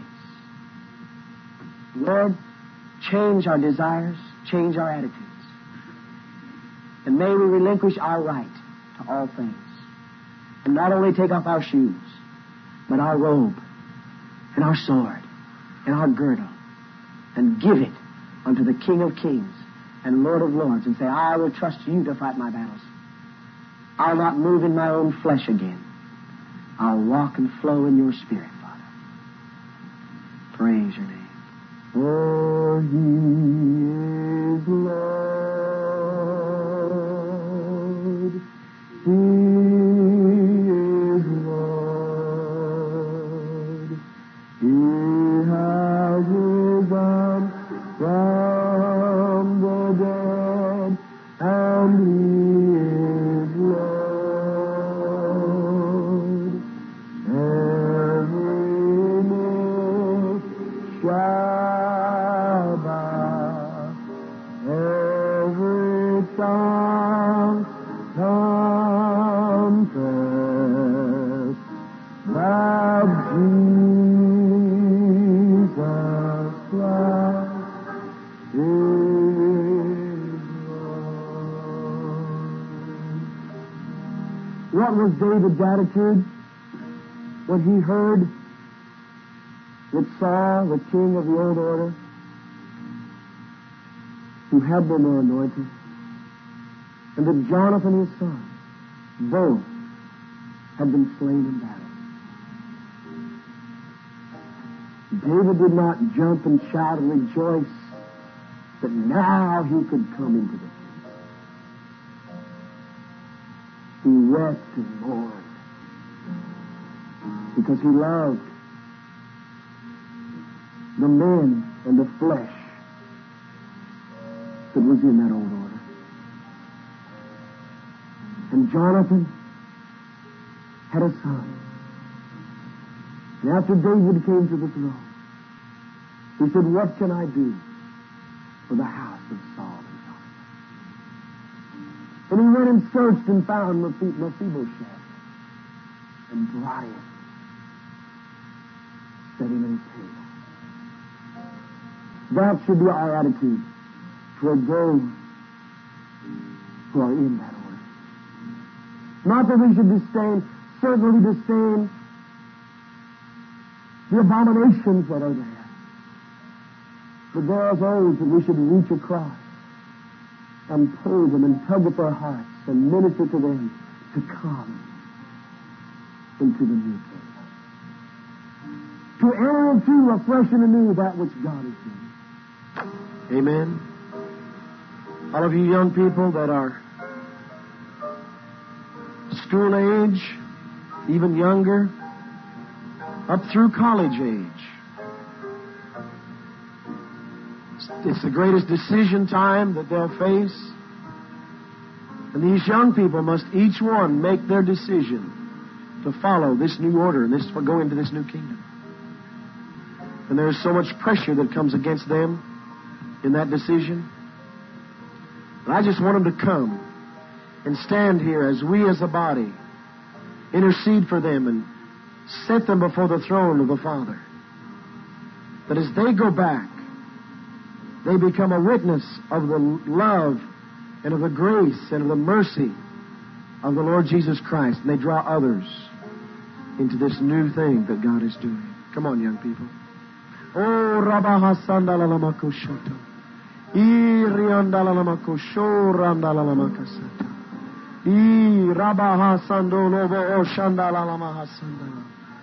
Lord, change our desires, change our attitudes. And may we relinquish our right to all things. And not only take off our shoes, but our robe and our sword and our girdle and give it unto the King of Kings and Lord of Lords and say, I will trust you to fight my battles. I'll not move in my own flesh again. I'll walk and flow in your spirit, Father. Praise your name. For he is Lord. He is Lord. He has risen from the dead, and he is Lord. Every knee shall bow, every tongue confess that Jesus Christ is Lord. What was David's attitude when he heard that Saul, the king of the old order, who had been their anointed, and that Jonathan, his son, both had been slain in battle? David did not jump and shout and rejoice that now he could come into the kingdom. He wept and mourned because he loved the men and the flesh that was in that old order. And Jonathan had a son. And after David came to the throne, he said, what can I do for the house of Saul and Jonathan? And he went and searched and found Mephibosheth and brought him, set him at his table. That should be our attitude toward those who are in that order. Not that we should disdain, certainly disdain the abominations that are there. But there are those that we should reach across and pull them and tug at their hearts and minister to them to come into the new kingdom. To enter into afresh and anew that which God is doing. Amen. All of you young people that are school age, even younger, up through college age. It's the greatest decision time that they'll face. And these young people must each one make their decision to follow this new order and this, go into this new kingdom. And there's so much pressure that comes against them in that decision. But I just want them to come and stand here as we as a body intercede for them and set them before the throne of the Father. That as they go back, they become a witness of the love and of the grace and of the mercy of the Lord Jesus Christ. And they draw others into this new thing that God is doing. Come on, young people. Oh, Rabaha Sandalamakoshata. Iriandalamakoshorandalamakasata. I Rabaha Sandolobo O Shandalamahasandala.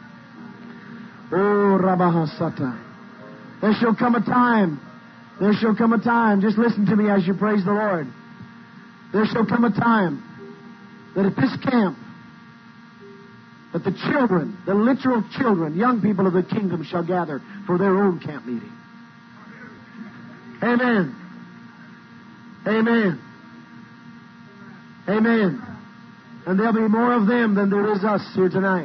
Oh, Rabaha Sata. There shall come a time. There shall come a time. Just listen to me as you praise the Lord. There shall come a time that at this camp, that the children, the literal children, young people of the kingdom shall gather for their own camp meeting. Amen. Amen. Amen. And there'll be more of them than there is us here tonight.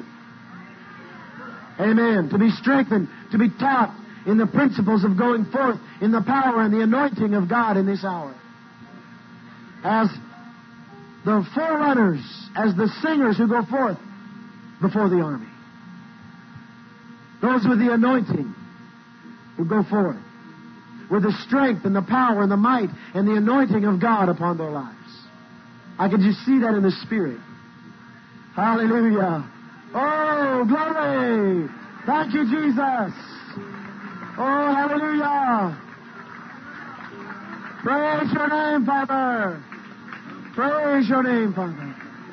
Amen. To be strengthened, to be taught in the principles of going forth in the power and the anointing of God in this hour. As the forerunners, as the singers who go forth before the army. Those with the anointing who go forth with the strength and the power and the might and the anointing of God upon their lives. I can just see that in the Spirit. Hallelujah. Oh, glory. Thank you, Jesus. Oh, hallelujah. Praise your name, Father. Praise your name, Father.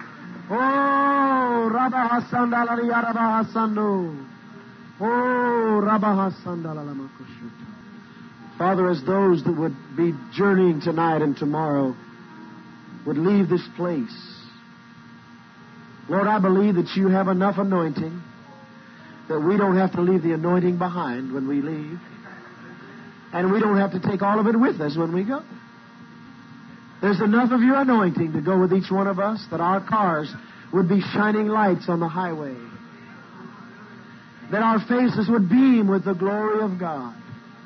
Oh, Rabba Hasandalari Rabba Hasando. Oh, Rabba Hasandalamakushita. Father, as those that would be journeying tonight and tomorrow would leave this place, Lord, I believe that you have enough anointing that we don't have to leave the anointing behind when we leave. And we don't have to take all of it with us when we go. There's enough of your anointing to go with each one of us that our cars would be shining lights on the highway. That our faces would beam with the glory of God.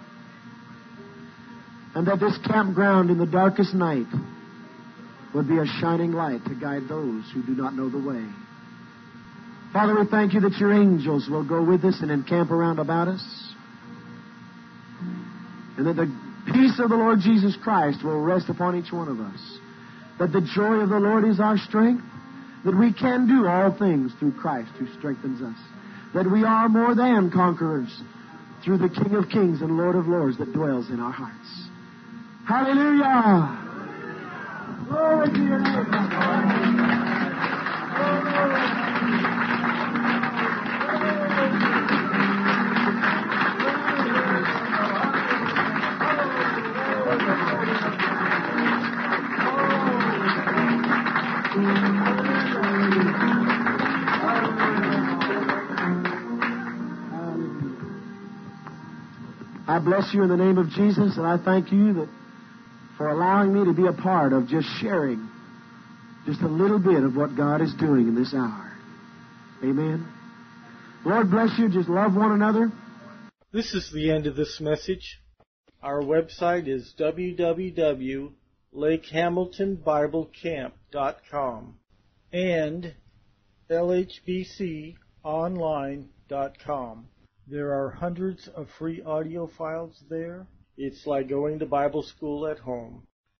And that this campground in the darkest night would be a shining light to guide those who do not know the way. Father, we thank you that your angels will go with us and encamp around about us. And that the peace of the Lord Jesus Christ will rest upon each one of us. That the joy of the Lord is our strength. That we can do all things through Christ who strengthens us. That we are more than conquerors through the King of Kings and Lord of Lords that dwells in our hearts. Hallelujah! Glory to your name. I bless you in the name of Jesus, and I thank you that for allowing me to be a part of just sharing just a little bit of what God is doing in this hour. Amen. Lord bless you. Just love one another. This is the end of this message. Our website is w w w dot lake hamilton bible camp dot com and l h b c online dot com. There are hundreds of free audio files there. It's like going to Bible school at home.